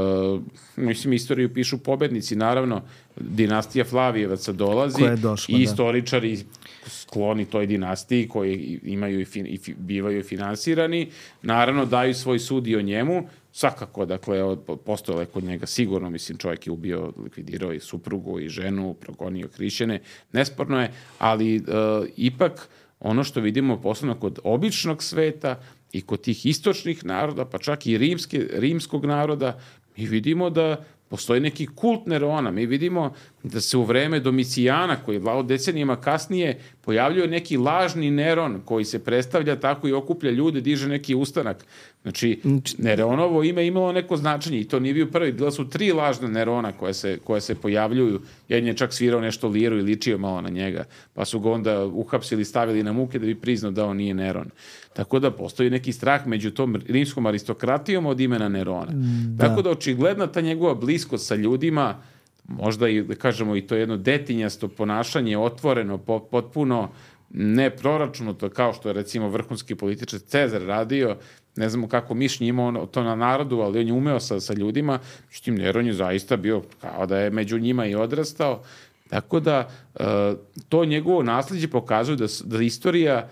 istoriju pišu pobednici, naravno dinastija Flavijevaca dolazi i istoričari skloni toj dinastiji koji imaju i bivaju finansirani, naravno daju svoj sud i o njemu. svakako, dakle, postojalo je kod njega sigurno, mislim, čovjek je ubio, likvidirao i suprugu i ženu, progonio hrišćane, nesporno je, ali ipak ono što vidimo posebno kod običnog sveta i kod tih istočnih naroda, pa čak i rimskog naroda, mi vidimo da postoji neki kult Nerona. Mi vidimo da se u vreme Domicijana, koji je vladao decenijama kasnije, pojavljuje neki lažni Neron koji se predstavlja tako i okuplja ljude, diže neki ustanak. Znači, Neronovo ime imalo neko značenje i to nije bio prvi. Bila su 3 lažna Nerona koje se pojavljuju. Jedan je čak svirao nešto liru i ličio malo na njega. Pa su ga onda uhapsili, stavili na muke da bi priznao da on nije Neron. Tako da postoji neki strah među tom rimskom aristokratijom od imena Nerona. Tako da očigledna ta njegova bliskost sa ljudima, možda i, da kažemo, i to jedno detinjasto ponašanje, otvoreno, potpuno neproračunato, kao što je recimo vrhunski političar Cezar radio, ne znamo kako mišljenje imao to na narodu, ali on je umeo sa ljudima, međutim Neron je zaista bio kao da je među njima i odrastao, tako da to njegovo nasljeđe pokazuje da istorija,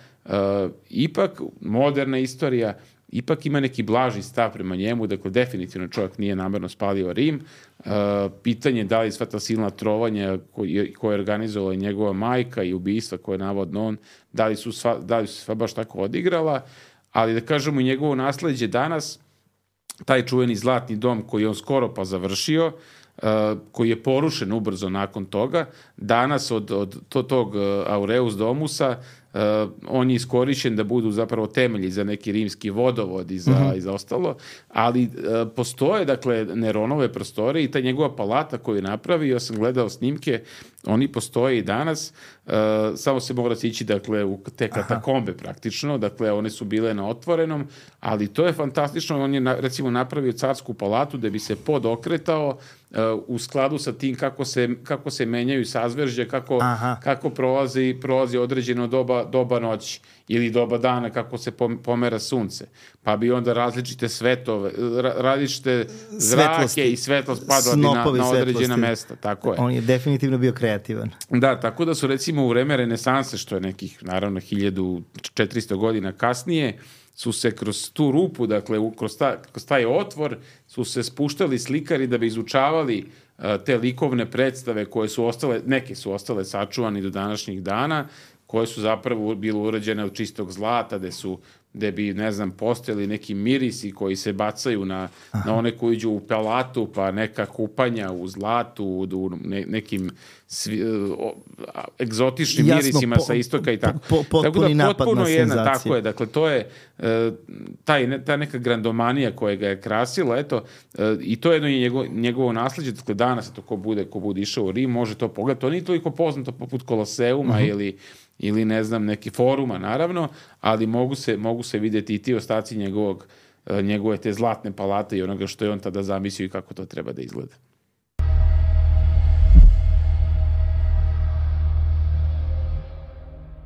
ipak moderna istorija, ipak ima neki blaži stav prema njemu, dakle definitivno čovjek nije namerno spalio Rim. Pitanje da li sva ta silna trovanja koje je organizovala njegova majka i ubistva koje je navodno on, da li su sva baš tako odigrala, ali da kažemo i njegovo nasleđe danas, taj čuveni Zlatni dom koji je on skoro pa završio, koji je porušen ubrzo nakon toga, danas od tog Aureus Domusa on je iskorišćen da budu zapravo temelji za neki rimski vodovod i za ostalo, ali postoje, dakle, Neronove prostore i ta njegova palata koju je napravio, ja sam gledao snimke, oni postoje i danas, samo se mora sići, dakle, u te katakombe praktično, dakle, one su bile na otvorenom, ali to je fantastično, on je recimo napravio carsku palatu da bi se pod okretao u skladu sa tim kako se menjaju sazveržđa, kako prolazi određeno doba noći ili doba dana, kako se pomera sunce. Pa bi onda različite svetove, različite zrake i svetlost padali na određena mesta. Tako je. On je definitivno bio kreativan. Da, tako da su recimo u vreme renesanse, što je nekih, naravno, 1400 godina kasnije, su se kroz tu rupu, dakle, kroz taj otvor, su se spuštali slikari da bi izučavali te likovne predstave koje su ostale, neke su ostale sačuvani do današnjih dana, koje su zapravo bile urađene od čistog zlata, gde bi, ne znam, postojali neki mirisi koji se bacaju na one koji iđu u palatu, pa neka kupanja u zlatu, u nekim egzotičnim mirisima sa istoka i tako. Potpuni napad na senzaciju. Tako je, dakle, to je ta neka grandomanija koja ga je krasila, eto, i to je jedno njegovo nasljeđe, dakle, danas to ko bude išao u Rim, može to pogledati, to nije toliko poznato poput Koloseuma ili ne znam, neki foruma, naravno, ali mogu se vidjeti i ti ostaci njegove te zlatne palate i onoga što je on tada zamislio i kako to treba da izgleda.